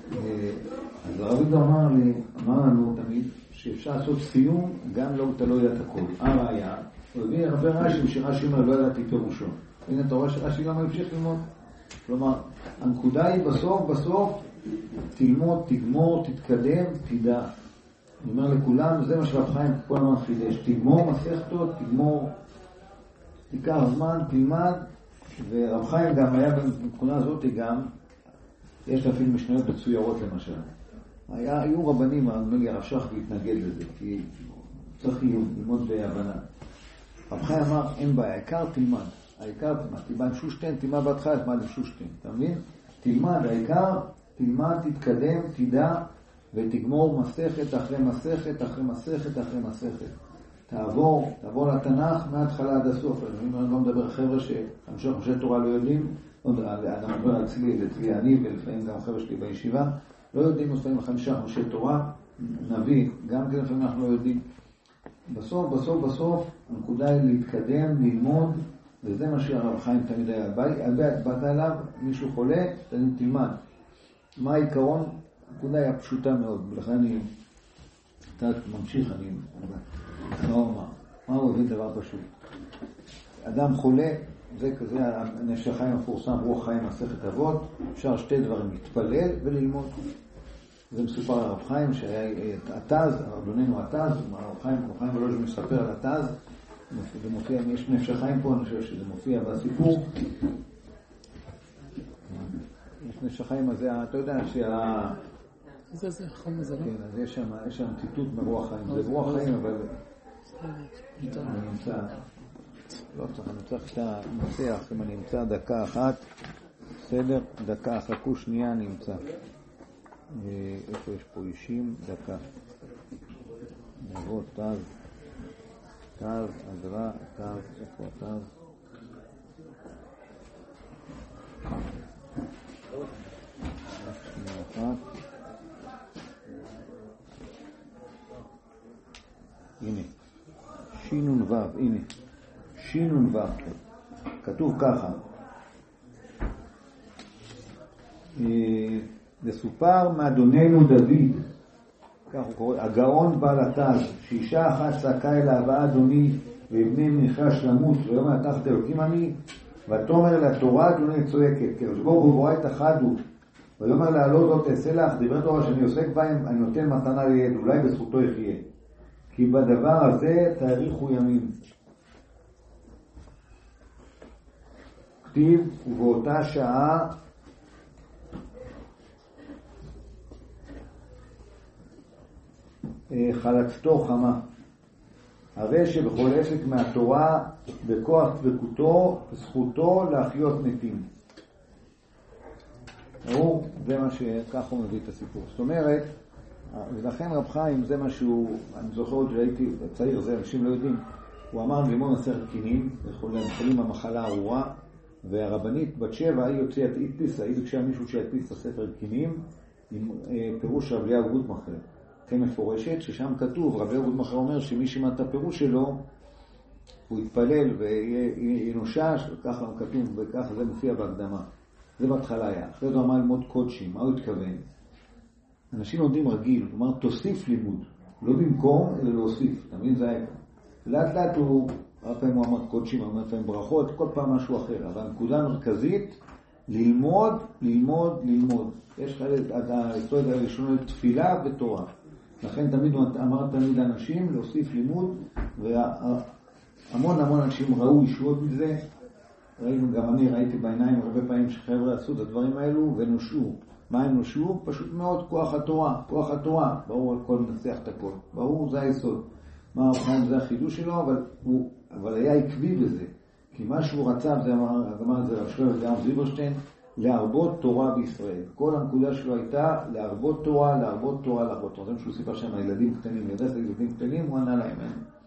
A: אז הרבי גם אמר לי, אמר לנו תמיד, שאפשר לעשות סיום, גם לא אתה לא יודע את הכל. הראיה, הוא הביא הרבה רש"י, שרש"י אומר, לא ידעתי פירושו. הנה, אתה רואה שרש"י גם המשיך ללמוד. כלומר, הנקודה היא בסוף, בסוף, תלמוד, תגמור, תתקדם, תדע. אני אומר לכולם, זה מה שרב חיים כל הזמן חידש. תגמור מסכתות, תגמור, תיקח זמן, תלמד, ורב חיים גם היה בנקודה הזאת גם, יש אפילו משניות מצוירות למשל. היה, היו רבנים, הרב שך להתנגד לזה, כי צריך ללמוד בהבנה. רב חיים אמר, אין בעיה, העיקר תלמד. העיקר תלמד. תלמד שושטיין, תלמד בהתחלה, תלמד שושטיין. אתה מבין? תלמד, העיקר, תלמד, תתקדם, תדע, ותגמור מסכת אחרי מסכת, אחרי מסכת, אחרי מסכת. תעבור, תעבור לתנ"ך מההתחלה עד הסוף. אני לא מדבר חבר'ה שחמישה חושי תורה לא יודעים, אני מדבר אצלי, אצלי אני, ולפעמים גם חבר'ה שלי בישיבה, לא יודעים לפעמים חמישה חושי תורה, נביא, גם כן לפעמים אנחנו לא יודעים. בסוף, בסוף, בסוף, הנקודה היא להתקדם, ללמוד, וזה מה שהרב חיים תמיד היה. באת אליו, מישהו חולה, תלמד. מה העיקרון? הנקודה היא פשוטה מאוד, ולכן אני, אתה ממשיך, אני לא אומר. מה הוא הבין דבר פשוט? אדם חולה, זה כזה, הנפש החיים המפורסם, רוח חיים מסכת אבות, אפשר שתי דברים, להתפלל וללמוד. זה מסופר על הרב חיים שהיה התז, אדוננו התז, הרב חיים, הרב חיים ולא שמספר על התז, זה מופיע, יש נפש החיים פה, אני חושב שזה מופיע בסיפור. יש נפש החיים הזה, אתה יודע שה...
C: זה זה, חם הזה, לא?
A: כן, אז יש שם, יש שם ציטוט מרוח חיים, זה רוח חיים, אבל... אני נמצא, לא צריך, אני צריך את המפתח, אם אני נמצא דקה אחת, בסדר, דקה, חכו שנייה, נמצא. איפה יש פה אישים? דקה. נבוא, תז, תז, עזרה, תז, איפה תז? שנייה אחת. הנה. שינון וו, הנה. שינון ו. כתוב ככה. מסופר מאדוננו דוד, כך הוא קורא, הגאון בעל התז, שאישה אחת צעקה אל הבא אדוני, ובני נחש למות, ויאמר תחת אלוקים אני, ותאמר לתורה אדוני צועקת, כי הקדוש ברוך הוא ברא את החדות, ויאמר לה לא זאת תעשה לך, דברי תורה שאני עוסק בהם, אני נותן מתנה ליד, אולי בזכותו יחיה. כי בדבר הזה תאריכו ימים. כתיב, ובאותה שעה חלצתו חמה. הרי שבכל עסק מהתורה בכוח דבקותו זכותו להחיות מתים. ברור, זה מה שכך הוא מביא את הסיפור. זאת אומרת, ולכן רב חיים זה משהו, אני זוכר עוד שהייתי צעיר, זה אנשים לא יודעים, הוא אמר לימון מסכת קינים, יכולים במחלה ארורה, והרבנית בת שבע היא יוצאה הדפיסה, היא ביקשה מישהו שידפיס את הספר קינים עם פירוש רב אליהו גוטמכר. כן מפורשת, ששם כתוב, רב אליהו גוטמכר אומר שמי שמע את הפירוש שלו, הוא יתפלל וינושש, וככה כתוב, וככה זה מופיע בהקדמה. זה בהתחלה היה. אחרי זה אמר ללמוד קודשים, מה הוא התכוון? אנשים לומדים רגיל, הוא אומר, תוסיף לימוד, לא במקום, אלא להוסיף. תמיד זה היה. לאט לאט הוא, הרבה פעמים הוא אמר קודשים, הרבה פעמים ברכות, כל פעם משהו אחר. אבל הנקודה המרכזית, ללמוד, ללמוד, ללמוד. יש לך היסוד הראשון תפילה ותורה. לכן תמיד הוא אמר תמיד לאנשים להוסיף לימוד, והמון המון אנשים ראו ישועות מזה. ראינו, גם אני ראיתי בעיניים הרבה פעמים שחבר'ה עשו את הדברים האלו ונושעו. מה הם נושעו? פשוט מאוד כוח התורה, כוח התורה. ברור, הכל מנצח את הכל. ברור, זה היסוד. מה הרב חיים זה החידוש שלו, אבל הוא אבל היה עקבי בזה. כי מה שהוא רצה, זה אמר, אמר זה רב שלו וגם זיברשטיין, להרבות תורה בישראל. כל הנקודה שלו הייתה להרבות תורה, להרבות תורה, להרבות תורה. זה משהו סיפר שם, הילדים קטנים, ידע זה ילדים קטנים, הוא ענה להם.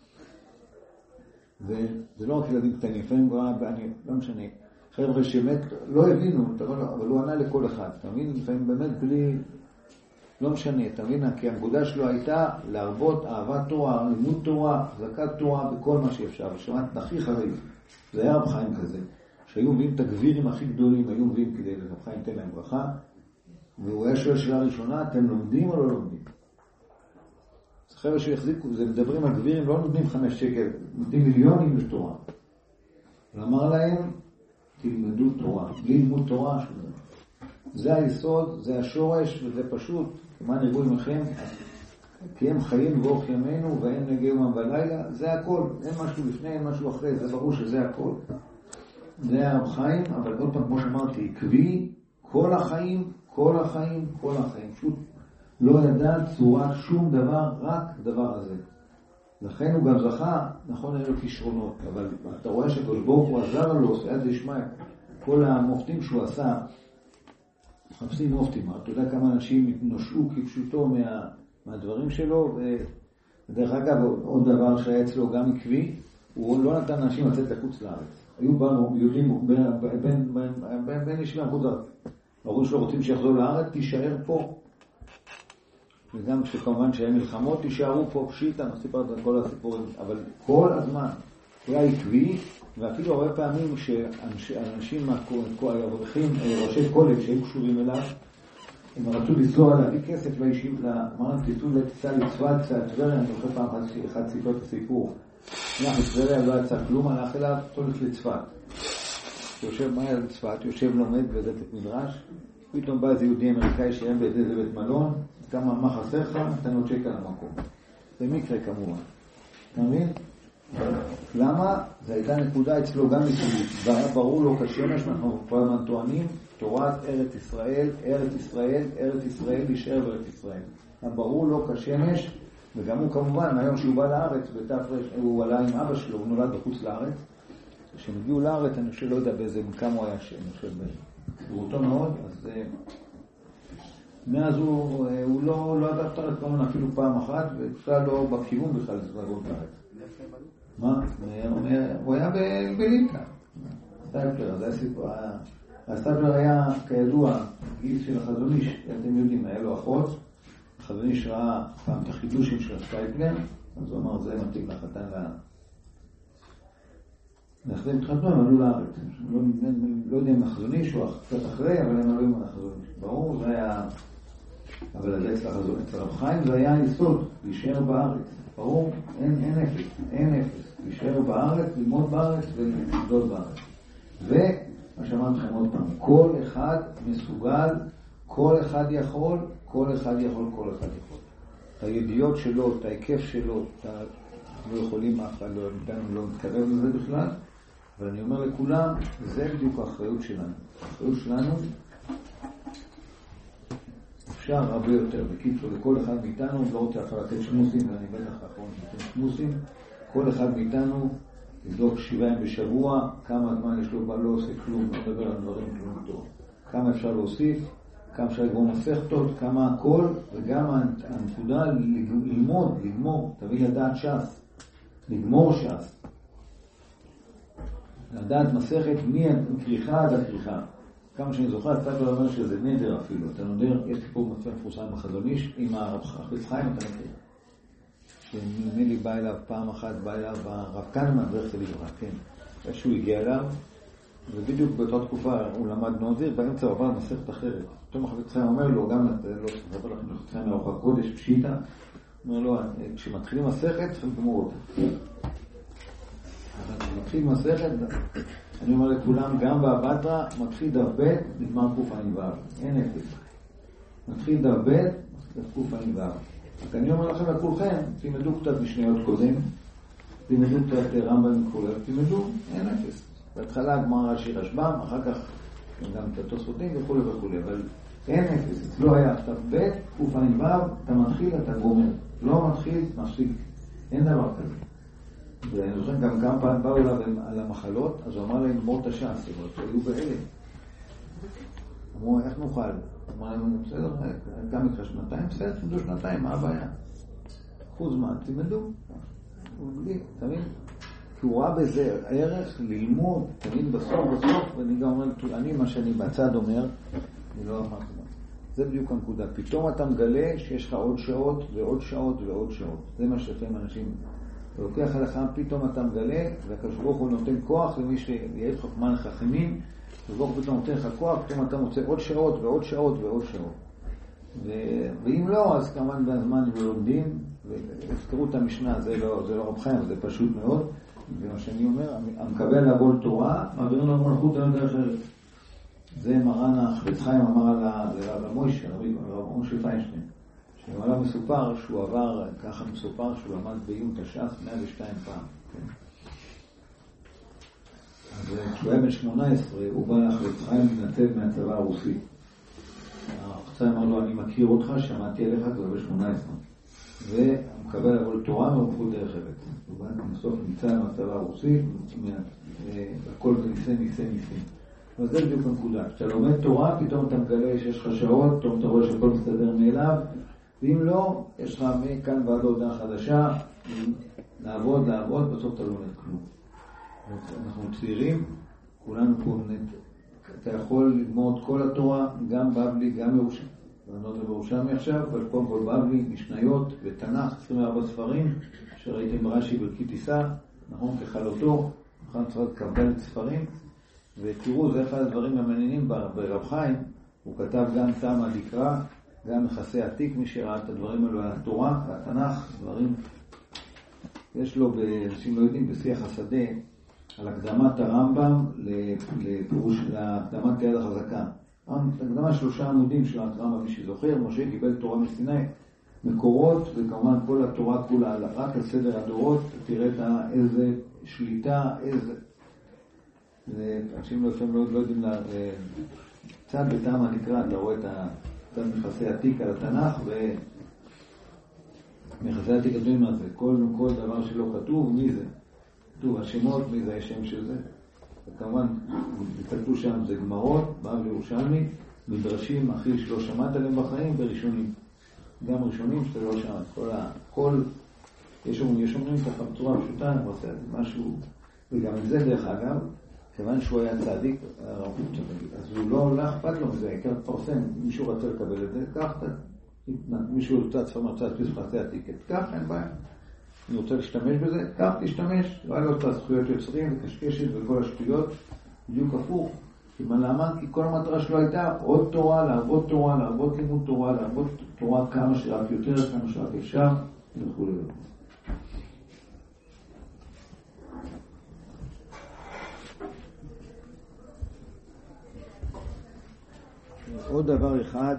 A: וזה לא רק ילדים קטנים, לפעמים אני, לא משנה, חבר'ה שמת, לא הבינו, אבל הוא ענה לכל אחד. אתה מבין? לפעמים באמת בלי, לא משנה, אתה מבין? כי הנקודה שלו הייתה להרבות אהבת תורה, לימוד תורה, זכת תורה, בכל מה שאפשר. ושמעת הכי חריף. זה היה רב חיים כזה. שהיו מביאים את הגבירים הכי גדולים, היו מביאים כדי לרב חיים תן להם ברכה, והוא היה שואל שאלה ראשונה, אתם לומדים או לא לומדים? אז חבר'ה שיחזיקו, זה מדברים על גבירים, לא נותנים חמש שקל, נותנים מיליונים לתורה. ואמר להם, תלמדו תורה, ללמוד תורה, שונה. זה היסוד, זה השורש, וזה פשוט, מה נרגו עמכם? כי הם חיים ואורך ימינו, והם נגיעו מהם בלילה, זה הכל, אין משהו לפני, אין משהו אחרי, זה ברור שזה הכל. זה הרב חיים, אבל עוד פעם, כמו שאמרתי, עקבי, כל החיים, כל החיים, כל החיים. פשוט לא ידע צורה שום דבר, רק דבר הזה. לכן הוא גם זכה, נכון, אין לו כישרונות, אבל אתה רואה שקדוש ברוך הוא עזר לו, עושה את זה ישמע, כל המופתים שהוא עשה, מחפשים מופתים, אתה יודע כמה אנשים נושעו כפשוטו מה, מהדברים שלו, ודרך אגב, עוד דבר שהיה אצלו גם עקבי, הוא לא נתן אנשים לצאת לחוץ לארץ. היו באנו יהודים בין ישיבה חוזר. ההורים שלו רוצים שיחזור לארץ, תישאר פה. וגם שכמובן שהיה מלחמות, תישארו פה פשיטה, אני סיפרתי את כל הסיפורים. אבל כל הזמן, הוא היה עקבי, ואפילו הרבה פעמים שאנשים, האברכים, ראשי קולג' שהיו קשורים אליו, הם רצו לנסוע להביא כסף לישיבה, אמרנו, תיסעו לטיסה לצפת, טבריה, אני זוכר פעם אחד סיפר את הסיפור. הלך לטבריה, לא יצא כלום, הלך אליו, תולך לצפת. יושב מהר לצפת, יושב לומד בבית מדרש, פתאום בא איזה יהודי אמריקאי שהם באיזה בית מלון, כמה מה חסר לך, נתן לו צ'ק על המקום. זה מקרה כמובן. אתה מבין? למה? זו הייתה נקודה אצלו גם מקומית. ברור לו כשמש, אנחנו כל הזמן טוענים, תורת ארץ ישראל, ארץ ישראל, ארץ ישראל, להישאר בארץ ישראל. ברור לו כשמש, וגם הוא כמובן, היום שהוא בא לארץ, בתפרש, הוא עלה עם אבא שלו, הוא נולד בחוץ לארץ. כשהם הגיעו לארץ, אני חושב לא יודע באיזה כמה הוא היה שם, אני חושב ברוטו מאוד, אז מאז הוא, הוא לא, לא עזב את הארץ כמובן אפילו פעם אחת, ובכלל לא בכיוון בכלל לעבור את הארץ. מה? הוא היה בליטא. סטייפלר, זה היה סיפור. הסטייפלר היה כידוע, גיס של החזון איש, אתם יודעים, היה לו אחות. החזון איש ראה פעם את החידושים של הסטייפלר, אז הוא אמר, זה מתאים לחתן לה... ואחרי הם התחתנו, הם עלו לארץ. לא, לא יודע אם החזון איש או קצת אחרי, אבל הם עלו עם החזון איש. ברור, זה היה... אבל זה אצל החזון. אצל רב חיים זה היה היסוד, להישאר בארץ. ברור, אין, אין אפס, אין אפס. להישאר בארץ, ללמוד בארץ ולגדול בארץ. ומה שאמרנו לכם עוד פעם, כל אחד מסוגל, כל אחד יכול, כל אחד יכול, כל אחד יכול. את הידיעות שלו, את ההיקף שלו, את ה... לא יכולים, אף אחד לא, לא מתקרב לזה בכלל, אבל אני אומר לכולם, זה בדיוק האחריות שלנו. האחריות שלנו אפשר הרבה יותר. בקיצור, לכל אחד מאיתנו, לא רוצה אפשר לתת שמוסים, ואני בטח האחרון לתת שמוסים, כל אחד מאיתנו לבדוק שבעה ימים בשבוע, כמה זמן יש לו, לא עושה כלום, לא מדבר על דברים כלום טוב. כמה אפשר להוסיף, כמה אפשר לגרום מסכתות, כמה הכל, וגם הנקודה ללמוד, לגמור, תביא לדעת ש"ס. לגמור ש"ס. לדעת מסכת מכריכה עד הכריכה. כמה שאני זוכר, אתה לא אומר שזה נדר אפילו. אתה נודר, יש סיפור מפורסם בחזון איש, עם החפץ חיים אתה מכיר. שנדמה לי בא אליו פעם אחת, בא אליו הרב כהנמן זכר לברכה, כן. איזשהו הגיע אליו, ובדיוק באותה תקופה הוא למד נוזיר, באמצע עבר מסכת אחרת. פתאום החפץ חיים אומר לו, גם לא תספר לכם לחפץ חיים מארוחה קודש, פשיטה, אומר לו, כשמתחילים מסכת, צריכים לגמור אותה. אבל כשמתחיל מסכת, אני אומר לכולם, גם בהבטרה, מתחיל דרבט, נגמר קופאים ועב. אין אפס. מתחיל דרבט, קופאים ועב. רק אני אומר לכם לכולכם, תלמדו קצת משניות קודם, תלמדו קצת רמב"ם וכולי, תלמדו, אין אפס. בהתחלה גמר רש"י רשב"ם, אחר כך גם את התוספותים וכולי וכולי, אבל אין אפס. אצלו היה כתב ב' קופאים ועב, אתה מתחיל, אתה גומר. לא מתחיל, מפסיק. אין דבר כזה. ואני זוכר גם כמה פעם באו אליו על המחלות, אז הוא אמר להם גמור את הש"ס, אבל היו באלה. אמרו, איך נוכל? אמר להם, בסדר, גם איתך שנתיים, בסדר, תלמדו שנתיים, מה הבעיה? קחו זמן, תלמדו. תמיד, כי הוא ראה בזה ערך ללמוד, תמיד בסוף בסוף, ואני גם אומר, אני מה שאני בצד אומר, אני לא אמרתי. זה בדיוק הנקודה. פתאום אתה מגלה שיש לך עוד שעות ועוד שעות ועוד שעות. זה מה שלפעמים אנשים לוקח עליך, פתאום אתה מגלה, והקדוש ברוך הוא נותן כוח למי שיעיד חוכמה לחכמים, וברוך הוא פתאום נותן לך כוח, פתאום אתה מוצא עוד שעות ועוד שעות ועוד שעות. ו... ואם לא, אז כמובן בזמן לומדים, והזכרו את המשנה, זה לא, זה לא רב חיים, זה פשוט מאוד. ומה שאני אומר, המקבל לעבוד תורה, מעבירים לו מלכות על דרך אחרת. זה מרן החפץ חיים אמר לרב מוישה, לרב מוישה פיינשטיין, שעליו מסופר שהוא עבר, ככה מסופר שהוא למד בעיון תש"ס מאה ושתיים פעם. אז כשהוא היה בן שמונה עשרה, הוא בא לחפץ חיים להתנצל מהצבא הרוסי. החפץ חיים אמר לו, אני מכיר אותך, שמעתי עליך, אתה בן שמונה עשרה. ומקבל לעבוד תורה ומלכות דרך ארץ. הוא בא בסוף נמצא מהצבא הרוסי, והכל זה ניסה, ניסה, ניסה. אז זה בדיוק הנקודה. כשאתה לומד תורה, פתאום אתה מגלה שיש לך שעות, פתאום אתה רואה שהכל מסתדר מאליו, ואם לא, יש לך מכאן ועד הודעה חדשה, לעבוד, לעבוד, בסוף אתה לא לומד כלום. אנחנו צעירים, כולנו פה, אתה יכול ללמוד כל התורה, גם בבלי, גם ירושלמי. לענות בירושלמי עכשיו, אבל קודם כל בבלי, משניות ותנ"ך, עשרים וארבע ספרים, שראיתם ברש"י ברכי טיסה, נכון, כחלותו, נכון, צריך לקבל את ספרים, ותראו, זה אחד הדברים המעניינים ברב חיים, הוא כתב גם טעם הדקרא, גם יחסי עתיק, מי שראה את הדברים האלו על התורה, והתנ"ך, דברים, יש לו, אנשים לא יודעים, בשיח השדה, על הקדמת הרמב"ם לפירוש, להקדמת יד החזקה. הקדמה שלושה עמודים של הרמב"ם, מי שזוכר, משה קיבל תורה מסיני, מקורות, וכמובן כל התורה כולה, רק על סדר הדורות, תראה איזה שליטה, איזה... אנשים לפעמים לא יודעים לה... קצת בטעם הנקרא, אתה רואה את קצת מכסי עתיק על התנ"ך, ומכסי עתיק יודעים מה זה, כל, כל דבר שלא כתוב, מי זה? כתוב השמות, מי זה השם של זה? וכמובן, כתבו שם זה גמרות, בבלי ירושלמי, מדרשים, אחי שלא שמעת עליהם בחיים, וראשונים. גם ראשונים שאתה לא שמעת. כל ה... כל... יש אומרים ככה בצורה פשוטה, אני עושה משהו, וגם את זה דרך אגב, כיוון שהוא היה צדיק, אז הוא לא, לא אכפת לו מזה, העיקר פרסם, מישהו רצה לקבל את זה, כך, מישהו רוצה צפר מצא, תפיס פרסי הטיקט, כך, אין בעיה. אני רוצה להשתמש בזה, כך תשתמש, לא היה לו את הזכויות יוצרים וקשקשת וכל השטויות, בדיוק הפוך. למה? כי כל המטרה שלו הייתה עוד תורה, להרבות תורה, להרבות לימוד תורה, להרבות תורה כמה שרק יותר, כמה שרק אפשר, וכו'. עוד דבר אחד,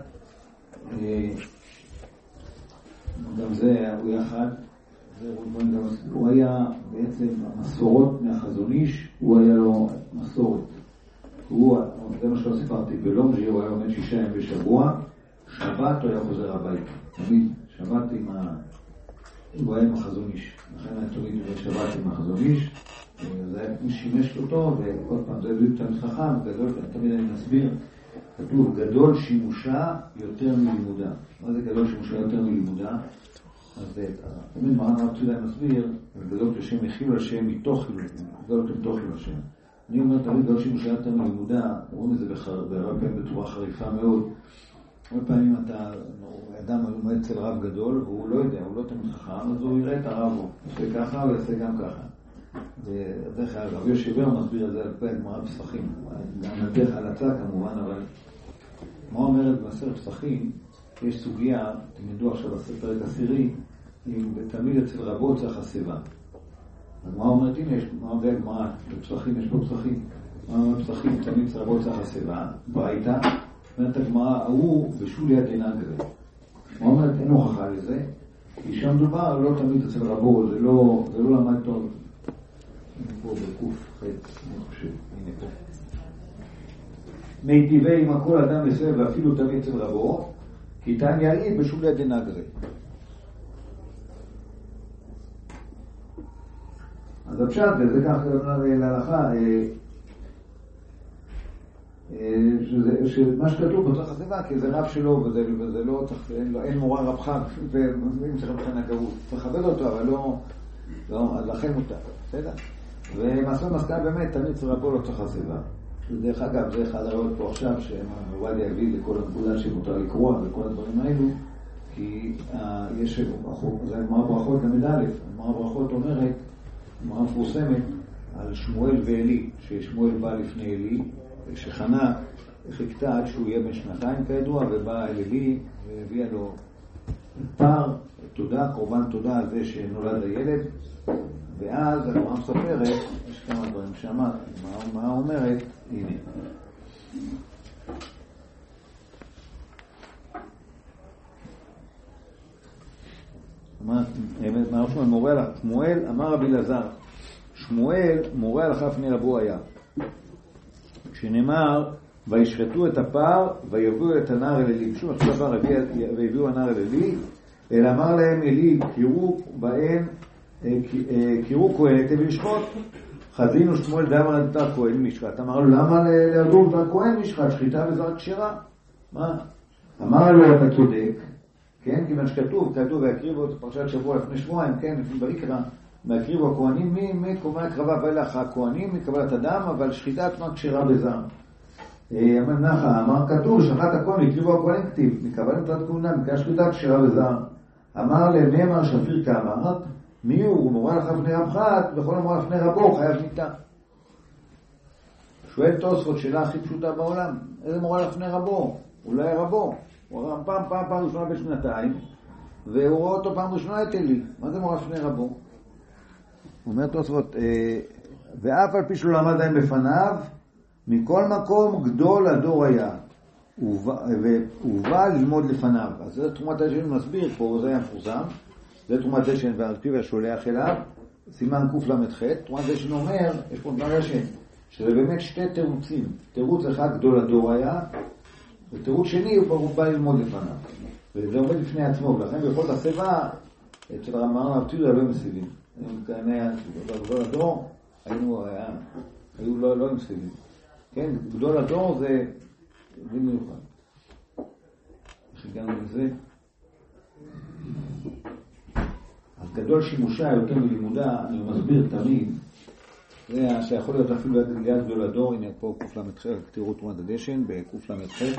A: גם זה הוא יחד, הוא היה בעצם המסורות מהחזון איש, הוא היה לו מסורת. הוא, זה מה שלא סיפרתי, בלונג'י הוא היה עומד שישה ימים בשבוע, שבת הוא היה חוזר הביתה. תמיד שבת עם ה... הוא היה עם החזון איש. לכן היה תמיד שבת עם החזון איש, זה מי שימש אותו, ועוד פעם זה הביא תמיד חכם, גדול, תמיד אני מסביר, כתוב גדול שימושה יותר מלימודה. מה זה גדול שימושה יותר מלימודה? אז תמיד מרן הרב צבי מסביר, גדול כשם הכיל השם מתוך חילול, גדול מתוך חילול השם. אני אומר תמיד גדול שימושה יותר מלימודה, רואים את זה בהרבה פעמים בצורה חריפה מאוד. הרבה פעמים אתה, אדם עומד אצל רב גדול, והוא לא יודע, הוא לא תמיד חכם, אז הוא יראה את הרב, הוא יעשה ככה, הוא יעשה גם ככה. ודרך אגב, יושיבר מסביר את זה על פי הגמרא בספכים, גם דרך הלצה כמובן, אבל מה אומרת במסכת פסחים? יש סוגיה, אתם ידעו עכשיו בפרק עשירי, אם תמיד אצל רבו צריך הסיבה. אז מה אומרת? הנה, יש מה אומרת הגמרא, בפסחים, יש פה פסחים, מה אומרת פסחים, תמיד אצל רבו צריך הסיבה, ברייתא, אומרת הגמרא, הוא בשוליה דנגרי. מה אומרת? אין הוכחה לזה, כי שם דובר לא תמיד אצל רבו, זה לא, זה לא למד טוב. פה בקוף ח' אני חושב, הנה פה. מיטיבי עם הכל אדם בסבב ואפילו תמיד אצל רבו, כי תניא היא בשוליה דנגרי. אז הפשט, וזה כך להלכה, שמה שכתוב פה צריך הסיבה, כי זה רב שלו, וזה לא צריך, אין מורה רבך, ואם צריך לבחן הגרות, צריך לכבד אותו, אבל לא, אז לכן מותר, בסדר? ומעשה מסקנה באמת, תמיד אצל רבו לא צריך הסיבה. דרך אגב, זה אחד הראיות פה עכשיו, שמובדיה הביא לכל הנקודה שמותר לקרוע וכל הדברים האלו, כי יש, זה גמרא ברכות למד א', גמרא ברכות אומרת, גמרא מפורסמת, על שמואל ואלי, ששמואל בא לפני אלי, שחנה חיכתה עד שהוא יהיה בן שנתיים כידוע, ובא אל אלי והביאה לו פר, תודה, קורבן תודה על זה שנולד הילד, ואז הגמרא מספרת, יש כמה דברים שאמרת, מה אומרת? הנה. מה שמואל מורה הלכה? שמואל אמר רבי אלעזר, שמואל מורה הלכה לפני רבו היה. כשנאמר, וישחטו את הפר ויביאו את הנער אל אלי. שוב, את הפר ויביאו הנער אל אלי, אלא אמר להם אלי, קירו בהן, קירו כהן היטב לשחוט. חזינו שמואל דם על דבר כהן משחט. אמר לו, למה להרדור דבר כהן משחט? שחיטה וזרק כשרה. מה? אמר לו, אתה צודק, כן? כיוון שכתוב, כתוב, והקריבו את פרשת שבוע לפני שבועיים, כן? לפני ויקרא, והקריבו הכהנים, מי, מי קובע הקרבה ואילך הכהנים, מקבלת הדם, אבל שחיטה עצמה כשרה בזר. אמר נחה, אמר כתוב, שחט הכהן, הקריבו הכהנים כתיב, מקבל את התכונה, מקבל שחיטה כשרה בזר. אמר להם, אמר שפיר כאמרת, מי הוא? הוא מורה לך לפני רבחת, וכל המורה לפני רבו, חייב מיתה. שואל תוספות, שאלה הכי פשוטה בעולם, איזה מורה לפני רבו? אולי רבו. הוא ראה פעם, פעם, פעם ראשונה בשנתיים, והוא רואה אותו פעם ראשונה את אלי. מה זה מורה לפני רבו? הוא אומר תוספות, ואף על פי שלא למד להם בפניו, מכל מקום גדול הדור היה, והוא בא ללמוד לפניו. אז זה תרומת דשן מסביר פה, זה היה מפורסם, זה תרומת דשן ועל פיו השולח אליו, סימן קוף למד ח'. תרומת דשן אומר, יש פה תרומת דשן, שזה באמת שתי תירוצים. תירוץ אחד גדול הדור היה, ותירוץ שני הוא בא ללמוד לפניו. וזה עומד לפני עצמו, ולכן בכל הסיבה, אצל רמב"ם הרב ציודה לא מסיבים. גדול הדור, היינו, היו לא, לא מסיבים. כן, גדול הדור זה במיוחד. איך הגענו לזה? אז גדול שימושה יותר מלימודה, אני מסביר תמיד, זה שיכול להיות אפילו ליד גדול הדור. הנה פה קוף למתחל, תראו תרומת הדשן בקוף למתחל.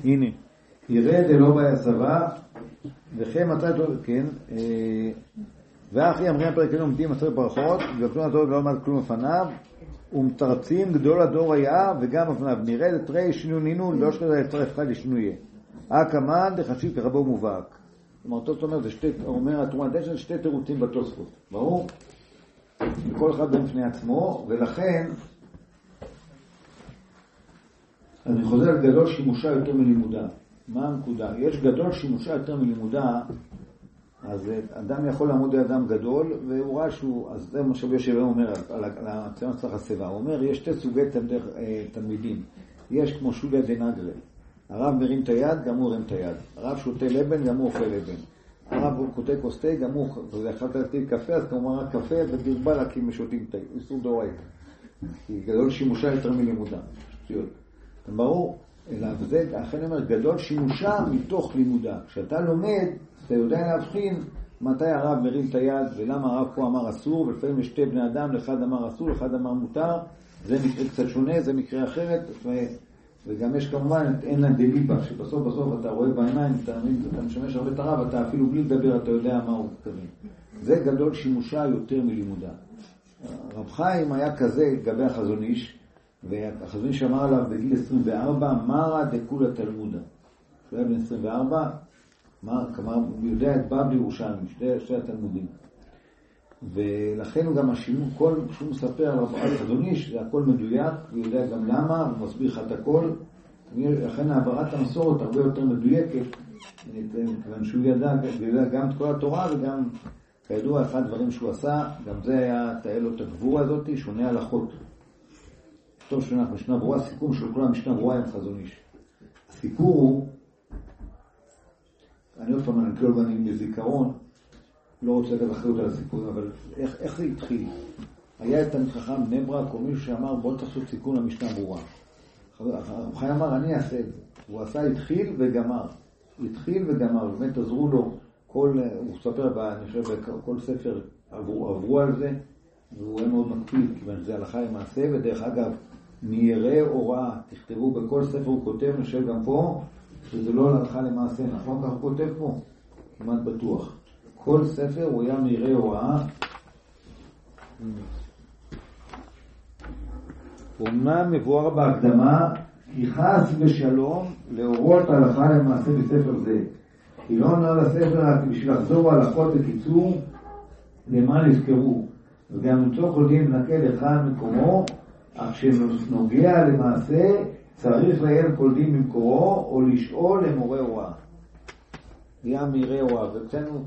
A: הנה, ירד אלו ביסבה, וכן מצא את עוד, כן, ואחי אמרים פרק אלו עומדים עשר ברכות, ובתון הדור לא עמד כלום לפניו, ומתרצים גדול הדור היה, וגם לפניו נרד את רי שינוי נינון, לא שכזה לצרף אחד לשינויה. הקמן דחשיב כרבו מובהק. כלומר, זאת אומרת, זה שתי, אומר התרומה דשן, שתי תירוצים בתוספות, ברור? כל אחד בפני עצמו, ולכן, אני חוזר על גדול שימושה יותר מלימודה. מה הנקודה? יש גדול שימושה יותר מלימודה, אז אדם יכול לעמוד לאדם גדול, והוא ראה שהוא, אז זה מה שיושב אומר על הציון צריך הסבא, הוא אומר, יש שתי סוגי תלמידים, יש כמו שוליה דנגרל, הרב מרים את היד, גם הוא מרים את היד, הרב שותה לבן, גם הוא אוכל לבן, הרב הוא קוטה כוסתה, גם הוא, וזה אחד להטיל קפה, אז כמובן רק קפה ודרבלה כי משותים תה, איסור דורית, כי גדול שימושה יותר מלימודה, שטויות. ברור, אלא וזה, לכן אומר, גדול שימושה מתוך לימודה. כשאתה לומד, אתה יודע להבחין מתי הרב מרים את היד, ולמה הרב פה אמר אסור, ולפעמים יש שתי בני אדם, לאחד אמר אסור, לאחד אמר מותר, זה מקרה קצת שונה, זה מקרה אחרת, ו... וגם יש כמובן את אין הדליבה, שבסוף בסוף אתה רואה בעיניים, אתה, אתה משמש הרבה את הרב, אתה אפילו בלי לדבר, אתה יודע מה הוא מתכוון. זה גדול שימושה יותר מלימודה. רב חיים היה כזה גבי החזון איש, והחזון איש אמר עליו בגיל עשרים וארבע, מרא דקולה תלמודה. שהוא היה בן עשרים וארבע, כלומר, הוא יודע את בבלי ירושלים, שתי, שתי התלמודים. ולכן הוא גם השימור, כל שהוא מספר על החזון איש, זה הכל מדויק, הוא יודע גם למה, הוא מסביר לך את הכל. לכן העברת המסורת הרבה יותר מדויקת, כיוון שהוא ידע, ידע גם את כל התורה, וגם כידוע אחד הדברים שהוא עשה, גם זה היה, תהיה לו את הגבורה הזאת, שונה הלכות. טוב שאנחנו משנה ברורה, סיכום של כל המשנה ברורה עם חזון איש. הסיפור הוא, אני עוד פעם אני כלול ואני בזיכרון, לא רוצה לדעת אחריות על הסיפורים, אבל איך, איך זה התחיל? היה את המתחכם בני ברק או מישהו שאמר בוא תעשו סיכום למשנה ברורה. חי אמר אני אעשה את זה. הוא עשה, התחיל וגמר. התחיל וגמר, באמת עזרו לו. כל, הוא ספר, אני חושב, כל ספר עברו, עברו על זה, והוא היה מאוד מקפיד, כיוון שזה הלכה למעשה, ודרך אגב, מיראה הוראה, תכתבו בכל ספר הוא כותב, נשאר גם פה, שזה לא הלכה למעשה, נכון? כך הוא כותב פה, כמעט בטוח. כל ספר הוא היה מיראה הוראה. אומנם מבואר בהקדמה, כי חס ושלום להורות הלכה למעשה בספר זה. כי לא נראה לספר רק בשביל לחזור הלכות בקיצור, למה נזכרו. וגם למצוא כל דין מנקד אחד מקומו, אך כשנוגע למעשה, צריך לעיין כל דין במקורו, או לשאול למורה הוראה. היה מיראה הוראה, ואצלנו,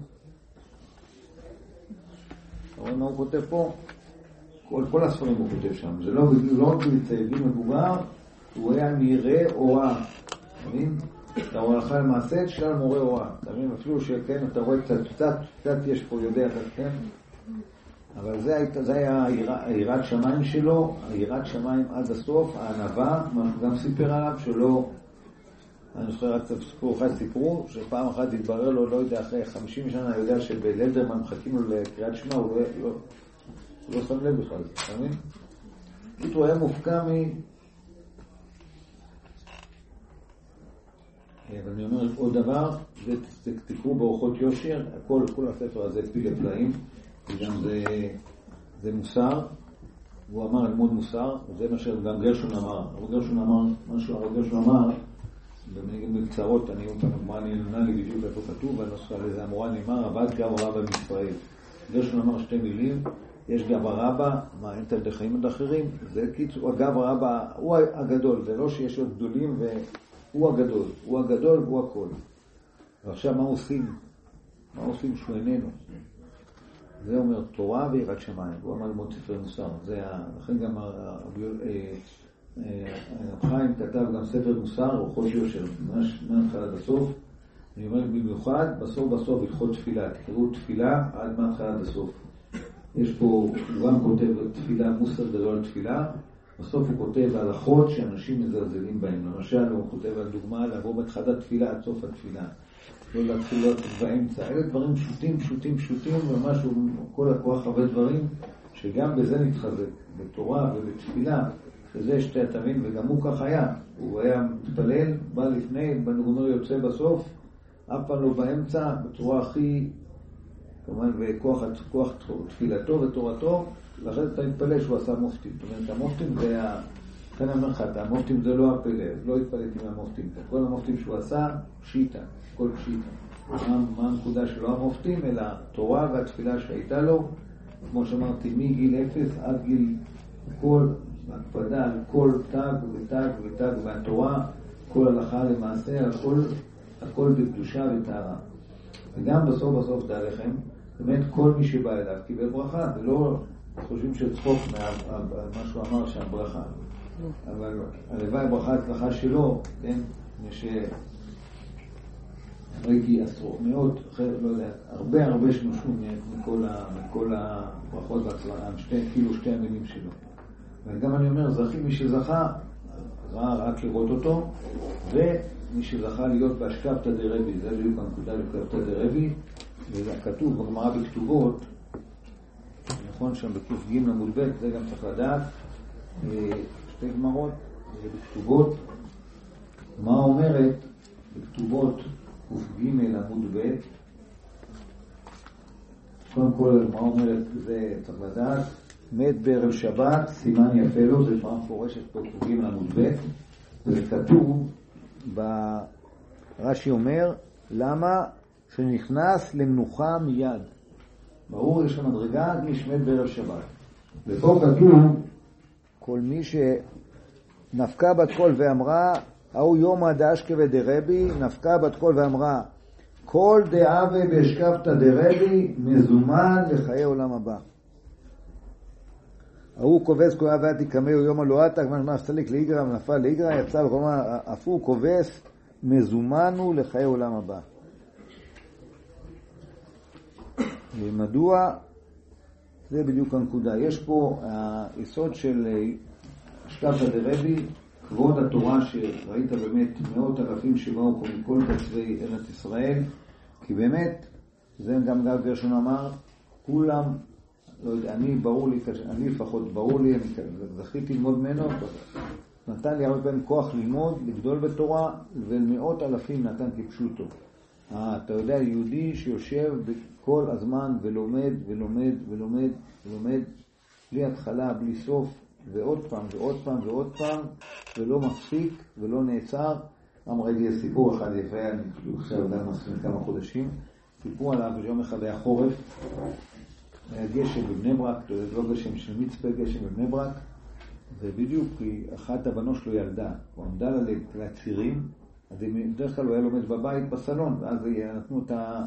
A: רואים מה הוא כותב פה? כל, כל הספרים הוא כותב שם. זה לא, לא רק בציידים מבוגר, הוא היה מיראה הוראה. מבין? אתה רואה לך למעשה, תשאל מורה הוראה. אתה מבין? אפילו שכן, אתה רואה קצת, קצת, קצת יש פה יודע, כן? אבל זה, זה היה היראת שמיים שלו, היראת שמיים עד הסוף, הענבה, מה גם סיפר עליו, שלא, אני זוכר רק סיפור אחד סיפרו, שפעם אחת התברר לו, לא יודע, אחרי חמישים שנה, אני יודע שבלדרמן מחכים לו לקריאת שמע, הוא לא, לא, הוא לא שם לב בכלל, אתה מבין? הוא היה מופקע מ... אבל אני אומר עוד דבר, תקראו באורחות יושר, הכל, כל הספר הזה פיל פלאים, וגם זה, זה מוסר, הוא אמר ללמוד מוסר, זה מה שגם גרשון אמר, הרב גרשון אמר, משהו הרב גרשון אמר, במנהיגים בקצרות, אני אומר מה אני נמנה לי בדיוק איפה כתוב, ואני לא זוכר איזה המורה נאמר, עבד גב רבא מישראל. גרשון אמר שתי מילים, יש גב רבא, מה אין תלדי חיים עד אחרים, זה קיצור, הגב רבא הוא הגדול, זה לא שיש עוד גדולים והוא הגדול, הוא הגדול והוא הכל. ועכשיו מה עושים? מה עושים שהוא איננו? זה אומר תורה ויראת שמיים, הוא אמר ללמוד ספר מוסר, זה לכן גם חיים כתב גם ספר מוסר, אורחות יושר, ממש מההתחלה עד הסוף. אני אומר במיוחד, בסוף בסוף הלכות תפילה, תקראו תפילה עד מההתחלה עד הסוף. יש פה, הוא גם כותב תפילה, מוסר גדול על תפילה, בסוף הוא כותב הלכות שאנשים מזלזלים בהם. למשל הוא כותב על דוגמה לעבור בתחילת תפילה עד סוף התפילה. לא להתחיל להיות באמצע. אלה דברים פשוטים, פשוטים, פשוטים, ומשהו, כל הכוח הרבה דברים, שגם בזה נתחזק, בתורה ובתפילה, שזה שתי התבין, וגם הוא כך היה. הוא היה מתפלל, בא לפני, בנגומר יוצא בסוף, אף פעם לא באמצע, בצורה הכי, כמובן, וכוח כוח תפילתו ותורתו, ואחרי זה אתה מתפלל שהוא עשה מופתים. זאת אומרת, המופתים זה ה... כאן אומר לך, המופתים זה לא הפלא, לא התפללתי מהמופתים. כל המופתים שהוא עשה, פשיטה, כל פשיטה. מה, מה הנקודה שלו המופתים? אלא תורה והתפילה שהייתה לו, כמו שאמרתי, מגיל אפס עד גיל כל הקפדה על כל תג ותג ותג והתורה, כל הלכה למעשה, הכל, הכל בקדושה וטהרה. וגם בסוף בסוף דע לכם, באמת כל מי שבא אליו קיבל ברכה, זה לא חושבים שצחוק מה שהוא אמר שם ברכה. אבל הלוואי ברכה הצלחה שלו, כן, יש ראיתי עשרות, מאות, לא יודע, הרבה הרבה שנושו מכל, מכל הברכות והצלחה, כאילו שתי המילים שלו. וגם אני אומר, זכי מי שזכה, ראה רק לראות אותו, ומי שזכה להיות באשכבתא דרבי, זה בדיוק הנקודה באשכבתא דרבי, וזה כתוב בגמרא בכתובות, נכון שם בקוף ג' עמוד ב', זה גם צריך לדעת, שתי גמרות, זה בכתובות, מה אומרת בכתובות קוף ג' עמוד ב', קודם כל מה אומרת זה צריך לדעת, מת בערב שבת, סימן יפה לו, זה פעם מפורשת פה קופים עמוד ב', וזה כתוב, רש"י אומר, למה שנכנס למנוחה מיד. ברור, יש המדרגה, מי שמת בערב שבת. ופה כתוב, כל מי שנפקה בת קול ואמרה, ההוא יומא דאשכבא דרבי, נפקה בת קול ואמרה, כל דאבה באשכבתא דרבי מזומן לחיי עולם הבא. ההוא כובס כהה ואתי קמאו יומא לא עתה, כמה מה סליק לאיגרא ונפל לאיגרא, יצא וחומה, אף הוא כובס מזומנו לחיי עולם הבא. ומדוע? זה בדיוק הנקודה. יש פה היסוד של אשכבתא דרבי, כבוד התורה שראית באמת מאות אלפים שבאו מכל קצווי ארץ ישראל, כי באמת, זה גם גב גרשון אמר, כולם, לא יודע, אני ברור לי, אני לפחות ברור לי, אני זכיתי ללמוד ממנו, נתן לי הרבה פעמים כוח ללמוד, לגדול בתורה, ולמאות אלפים נתן כפשוטו. אה, אתה יודע, יהודי שיושב כל הזמן ולומד ולומד ולומד ולומד, בלי התחלה, בלי סוף, ועוד פעם ועוד פעם ועוד פעם, ולא מפסיק ולא נעצר. אמר לי סיפור אחד יפה, אני עכשיו גם מסכים כמה חודשים, סיפור עליו, ויום אחד היה חורף, היה גשם בבני ברק, לא גשם של מצפה, גשם בבני ברק, ובדיוק אחת הבנות שלו ילדה, הוא עמדה לה לצירים, אז בדרך כלל הוא היה לומד בבית בסלון, ואז נתנו את ה...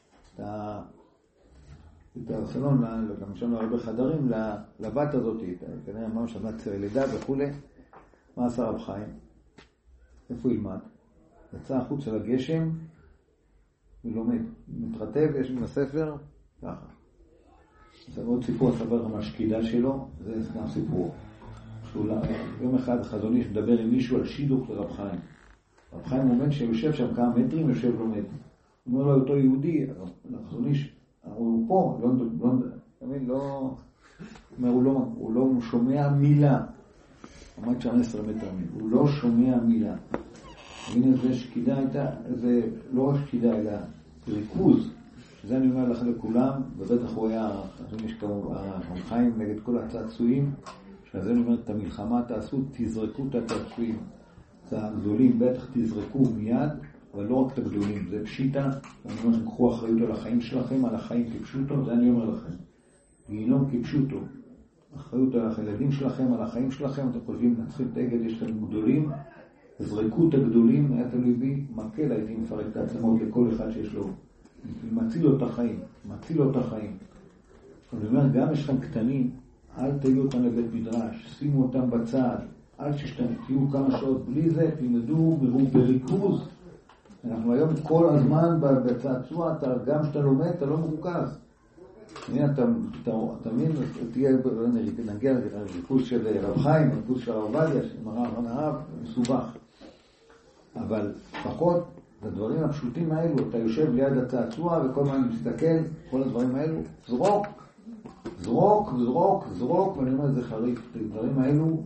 A: את הסלון, גם שם הרבה חדרים, לבת הזאת, כנראה אמרנו שעמד צירי לידה וכו'. מה עשה רב חיים? איפה הוא ילמד? יצא החוץ של הגשם, הוא לומד, מתרטב, יש עם הספר, ככה. זה עוד סיפור, הסבר מהשקידה שלו, זה גם סיפור. יום אחד חזון איש מדבר עם מישהו על שידוך לרב חיים. רב חיים אומר שיושב שם כמה מטרים, יושב לומד. הוא אומר לו, אותו יהודי, חזון איש, הוא פה, לא, לא, תמיד לא, אומר, הוא לא, הוא לא הוא שומע מילה. עמד שם עשרה מטרים, הוא לא שומע מילה. הנה זה שקידה הייתה, זה לא רק שקידה, אלא ריכוז. שזה אני אומר לך לכולם, ובטח הוא היה, יש כמו החיים נגד כל הצעצועים, שזה אני אומר, את המלחמה תעשו, תזרקו את הצעצועים. הגדולים בטח תזרקו מיד, אבל לא רק את הגדולים, זה פשיטה. אני אומר לכם, קחו אחריות על החיים שלכם, על החיים כפשוטו, זה אני אומר לכם. גיהינום כפשוטו. אחריות על הילדים שלכם, על החיים שלכם, אתם חושבים, נצחים את העגל, יש לכם גדולים, תזרקו את הגדולים, היה תלוי בי, מקל הייתי מפרק את העצמות לכל אחד שיש לו. מציל לו את החיים, מציל לו את החיים. אני אומר, גם יש לכם קטנים, אל תהיו אותם לבית מדרש, שימו אותם בצד, אל תהיו כמה שעות בלי זה, תלמדו בריכוז. אנחנו היום כל הזמן בצעצוע, גם שאתה לומד, אתה לא מרוכז. אתה מבין, נגיע לריכוז של רב חיים, ריכוז של הרב עובדיה, של הרב הרב, מסובך. אבל פחות, הדברים הפשוטים האלו, אתה יושב ליד הצעצוע וכל מה אני מסתכל, כל הדברים האלו, זרוק, זרוק, זרוק, זרוק, ואני אומר, זה חריף. הדברים האלו,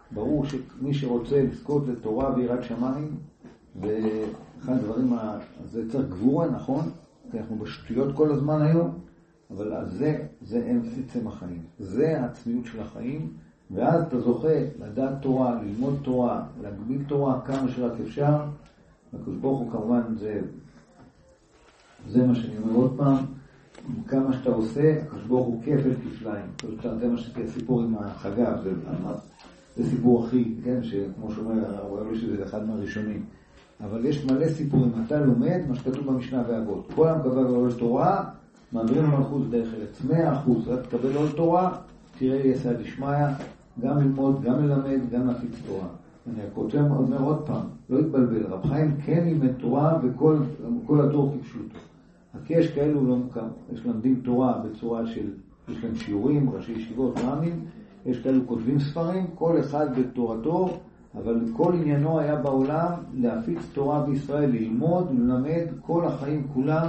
A: ברור שמי שרוצה לזכות לתורה ויראת שמיים, ואחד הדברים, זה צריך גבורה, נכון? כי אנחנו בשטויות כל הזמן היום, אבל זה, זה עצם החיים. זה העצמיות של החיים, ואז אתה זוכה לדעת תורה, ללמוד תורה, להגביל תורה כמה שרק אפשר. הקדוש ברוך הוא כמובן זה, זה מה שאני אומר עוד פעם, כמה שאתה עושה, הקדוש ברוך הוא כפל כפליים. זה מה שתהיה סיפור עם החגב, זה, זה סיפור הכי, כן, שכמו שאומר, הוא אומר שזה אחד מהראשונים. אבל יש מלא סיפורים. אתה לומד מה שכתוב במשנה והאבות. כל המקבל לעול תורה, מעבירים למלכות דרך ארץ. מאה אחוז, רק תקבל לעול תורה, תראה יסע דשמיא, גם ללמוד, גם ללמד, גם להפיץ תורה. אני רוצה אומר עוד פעם, לא יתבלבל. רב חיים כן לימד תורה וכל כל הדור קיבשו אותו. כי יש כאלו לא מוכר, יש למדים תורה בצורה של, יש להם שיעורים, ראשי ישיבות, רמים, יש כאלו כותבים ספרים, כל אחד בתורתו, אבל כל עניינו היה בעולם להפיץ תורה בישראל, ללמוד, ללמד כל החיים כולם,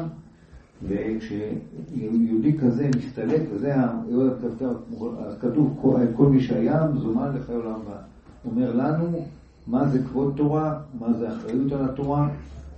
A: וכשיהודי כזה מסתלק, וזה כתוב, כל, כל מי שהיה מזומן לחיי עולם הבא. אומר לנו מה זה כבוד תורה, מה זה אחריות על התורה,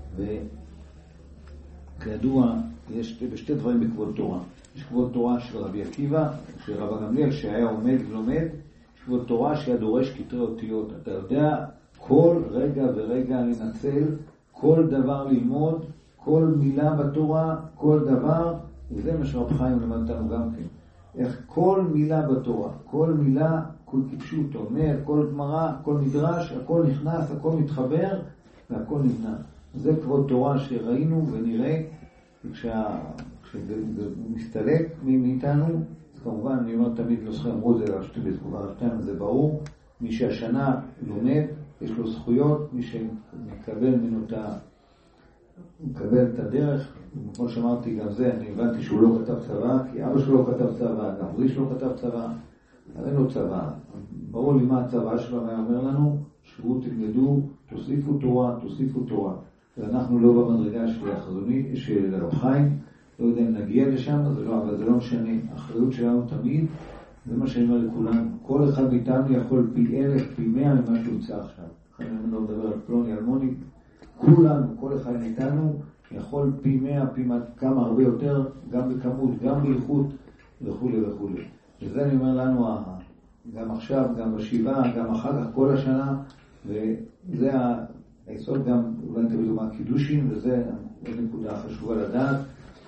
A: וכידוע יש בשתי דברים בכבוד תורה. יש כבוד תורה של רבי עקיבא, של רבא גמליאל שהיה עומד ולומד, יש כבוד תורה שהיה דורש כתרי אותיות. אתה יודע כל רגע ורגע לנצל, כל דבר ללמוד, כל מילה בתורה, כל דבר, וזה מה שרב חיים למד אותנו גם כן. איך כל מילה בתורה, כל מילה, כל כפשוט, אומר, כל גמרא, כל מדרש, הכל נכנס, הכל מתחבר, והכל נבנה. זה כבוד תורה שראינו ונראה, כשה, כשזה מסתלק מאיתנו, אז כמובן, אני אומר תמיד, לא זוכר, אמרו זה לרשתיים, זה ברור, מי שהשנה לומד, יש לו זכויות, מי שמקבל ממנו את ה... הוא מקבל את הדרך, כמו שאמרתי גם זה, אני הבנתי שהוא לא כתב צבא, כי אבא שלו לא כתב צבא, גם אברי שלו כתב צבא, אבל אין לו צבא. ברור לי מה הצבא שלו היה אומר לנו, שבו תלמדו, תוסיפו תורה, תוסיפו תורה. ואנחנו לא במדרגה של החזוני, של רב חיים, לא יודע אם נגיע לשם, זה לא, אבל זה לא משנה. האחריות שלנו תמיד, זה מה שאני אומר לכולם, כל אחד מאיתנו יכול פי אלף, פי מאה ממה שהוא יצא עכשיו. לכן אני לא מדבר על פלוני, אלמוני, כולנו, כל אחד מאיתנו, יכול פי מאה, פי כמה הרבה יותר, גם בכמות, גם באיכות, וכו' וכו'. וזה אני אומר לנו, גם עכשיו, גם בשבעה, גם אחר כך, כל השנה, וזה היסוד גם, אולי נתביא דוגמה קידושים, וזה נקודה חשובה לדעת.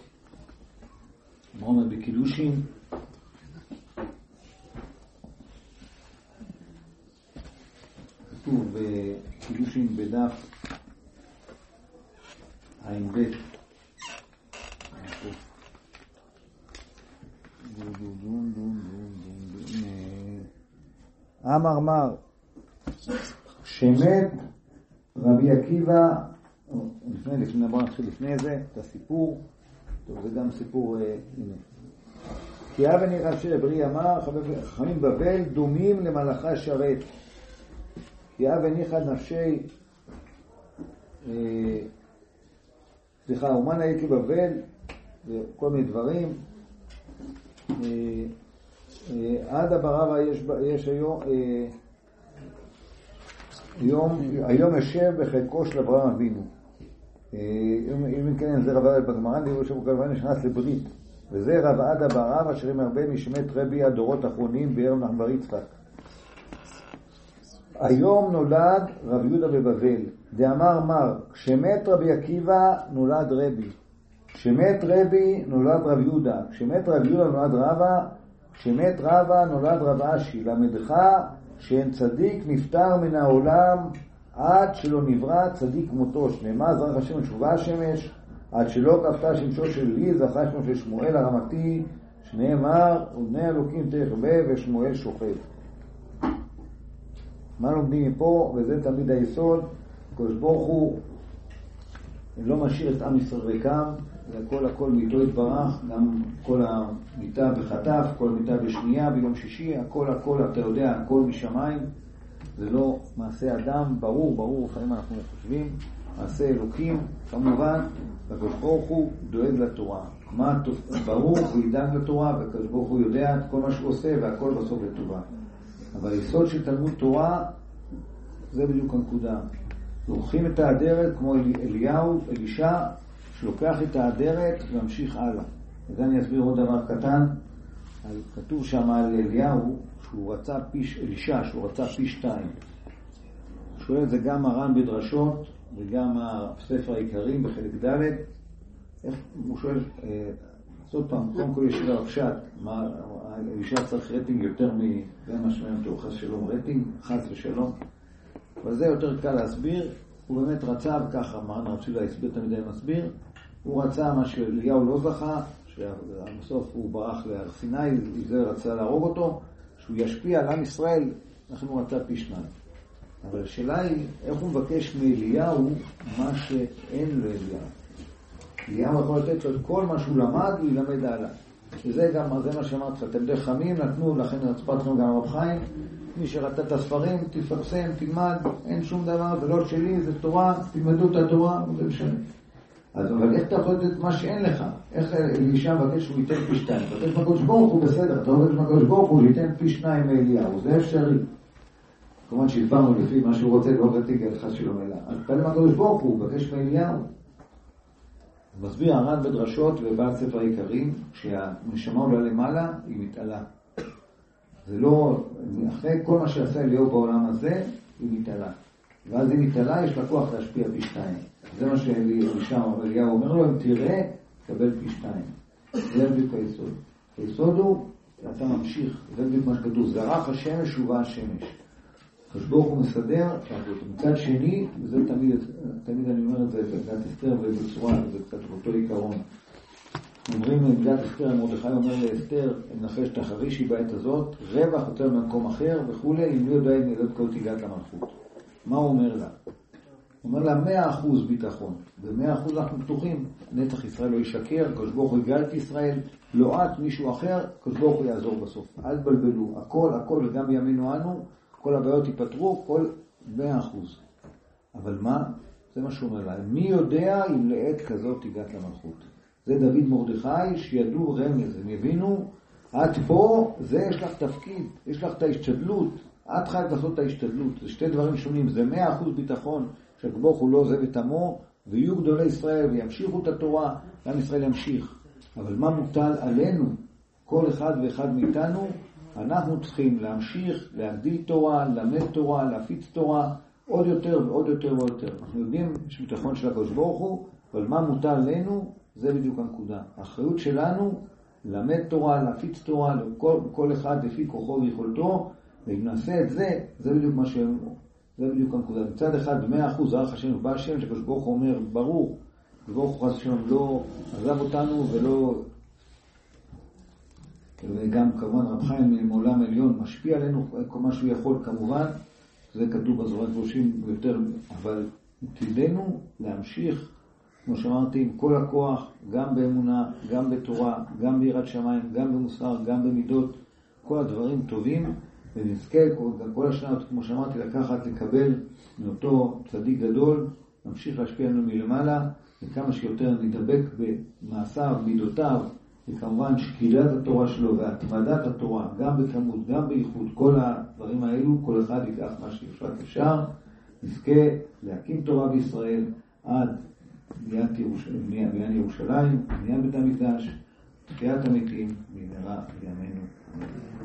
A: מה אומר בקידושים? כתוב בקידושים בדף עין בית. אמר מר שמת רבי עקיבא, לפני, לפני, בוא נתחיל לפני זה, את הסיפור, טוב, זה גם סיפור, הנה. כי אבן ירב של עברי אמר, חכמים בבל דומים למלאכה שרת. כי אבן יחד נפשי, סליחה, אומן הייתי בבל, וכל מיני דברים, עד הברבה יש, יש היום, היום, היום יושב בחלקו של אברהם אבינו. אם כן, זה רב עדה בגמרא, דיברו שבו כלבן נכנס לברית. וזה רב עדה ברב, אשר הם הרבה משמת רבי הדורות האחרונים בערב נחבר יצחק. היום נולד רב יהודה בבבל. דאמר מר, כשמת רבי עקיבא נולד רבי. כשמת רבי נולד רב יהודה. כשמת רב יהודה נולד רבא. כשמת רבא נולד רב אשי. למדך שאין צדיק נפטר מן העולם עד שלא נברא צדיק מותו. שנאמר זרח השם שובה השמש עד שלא כפתה שמשו של לי זרחה שמו של שמואל הרמתי. שנאמר ובני אלוקים תכבה ושמואל שוכב. מה לומדים מפה? וזה תמיד היסוד. הקדוש ברוך הוא לא משאיר את עם ישראל ריקם, הכל הכל מיתו יתברך, גם כל המיטה בחטף, כל מיטה בשנייה ביום שישי, הכל הכל אתה יודע, הכל משמיים. זה לא מעשה אדם, ברור, ברור, לפעמים אנחנו חושבים, מעשה אלוקים, כמובן, הקדוש ברוך הוא דואג לתורה. מה ברור, הוא ידאג לתורה, והקדוש ברוך הוא יודע את כל מה שהוא עושה, והכל בסוף לטובה. אבל היסוד של תלמוד תורה, זה בדיוק הנקודה. לוקחים את האדרת כמו אליהו, אלישע, שלוקח את האדרת וממשיך הלאה. וזה אני אסביר עוד דבר קטן. כתוב שם על אליהו, שהוא רצה פיש, אלישע, שהוא רצה פי שתיים. שואל את זה גם הר"ן בדרשות, וגם הספר העיקרים בחלק ד'. איך, הוא שואל, אה, עוד פעם, קודם כל יש לו פשט, מה, אלישע צריך רייטינג יותר מ... זה מה שמיים אותו, חס שלום רייטינג, חס ושלום. אבל זה יותר קל להסביר. הוא באמת רצה, וככה, מה אני רוצה להסביר תמיד אני מסביר, הוא רצה מה שאליהו לא זכה, שבסוף הוא ברח להר סיני, זה רצה להרוג אותו, שהוא ישפיע על עם ישראל, לכן הוא רצה פי שניים. אבל השאלה היא, איך הוא מבקש מאליהו מה שאין לאליהו? אליהו יכול לתת לו את כל מה שהוא למד, הוא ילמד עליו. וזה גם, זה מה שאמרת לך, תלמידי חכמים נתנו, לכן נצפה לכם גם הרב חיים, מי שראתה את הספרים, תפרסם, תלמד, אין שום דבר, ולא שלי, זה תורה, תלמדו את התורה, וזה משנה. אז אבל איך אתה יכול לתת מה שאין לך? איך אלישע מבקש שהוא ייתן פי שתיים? אתה מבקש מהקדוש ברוך הוא בסדר, אתה מבקש מהקדוש ברוך הוא ייתן פי שניים מאליהו, זה אפשרי. כמובן שהסברנו לפי מה שהוא רוצה, לא רציתי על חס שלום אליו. אז תפלל מהקדוש ברוך הוא, מבקש מאליהו. מסביר הר"ן בדרשות ובעל ספר העיקרים, כשהנשמה עולה למעלה, היא מתעלה. זה לא, אחרי כל מה שעשה אליהו בעולם הזה, היא מתעלה. ואז היא מתעלה, יש לה כוח להשפיע פי שתיים. זה מה שאלישע אליהו אומר לו, אם תראה, תקבל פי שתיים. זה בדיוק היסוד. היסוד הוא, אתה ממשיך, זה בדיוק מה שכתוב, זרח השמש ובא השמש. חשבוך הוא מסדר, מצד שני, וזה תמיד, תמיד אני אומר את זה, בגלל אסתר ובצורה, זה קצת אותו עיקרון. אומרים, בגלל אסתר, מרדכי אומר לאסתר, מנחש את החרישי בעת הזאת, רווח יותר ממקום אחר וכולי, אם לא יודע אם ילד כל תיגעת למלכות. מה הוא אומר לה? הוא אומר לה, מאה אחוז ביטחון, ומאה אחוז אנחנו פתוחים, נצח ישראל לא ישקר, קדוש הוא יגאל את ישראל, לא את, מישהו אחר, קדוש הוא יעזור בסוף. אל תבלבלו, הכל, הכל, וגם בימינו אנו, כל הבעיות ייפתרו, כל מאה אחוז. אבל מה? זה מה שהוא אומר לה. מי יודע אם לעת כזאת תיגעת למלכות? זה דוד מרדכי שידעו רמז. הם הבינו, את פה, זה יש לך תפקיד, יש לך את ההשתדלות. את חייבת לעשות את ההשתדלות. זה שתי דברים שונים. זה מאה אחוז ביטחון שהקדוש הוא לא עוזב את עמו, ויהיו גדולי ישראל וימשיכו את התורה, ועם ישראל ימשיך. אבל מה מוטל עלינו? כל אחד ואחד מאיתנו, אנחנו צריכים להמשיך, להגדיל תורה, ללמד תורה, להפיץ תורה, עוד יותר ועוד יותר ועוד יותר. אנחנו יודעים שביטחון של הקדוש ברוך הוא, אבל מה מוטל עלינו, זה בדיוק הנקודה. האחריות שלנו, ללמד תורה, להפיץ תורה, לכל, כל אחד לפי כוחו ויכולתו, ואם נעשה את זה, זה בדיוק מה שהם, זה בדיוק הנקודה. מצד אחד, מאה אחוז, ערך השם ובא השם, שקדוש ברוך הוא אומר, ברור, הקדוש ברוך הוא חס ושלום לא עזב אותנו ולא... וגם כמובן רב חיים מעולם עליון משפיע עלינו כל מה שהוא יכול כמובן, זה כתוב בזוהר הקדושים יותר, אבל תדענו להמשיך, כמו שאמרתי, עם כל הכוח, גם באמונה, גם בתורה, גם ביראת שמיים, גם במוסר, גם במידות, כל הדברים טובים, ונזכה כל, כל השנה, כמו שאמרתי, לקחת, לקבל מאותו צדיק גדול, נמשיך להשפיע עלינו מלמעלה, וכמה שיותר נדבק במעשיו, מידותיו, וכמובן שקילת התורה שלו והתמדת התורה, גם בכמות, גם באיכות, כל הדברים האלו, כל אחד ייקח מה שאפשר אפשר, נזכה להקים תורה בישראל עד בניית ירושלים, בניין ירושלים, בניין בית המקדש, תחיית המתים, במהרה בימינו.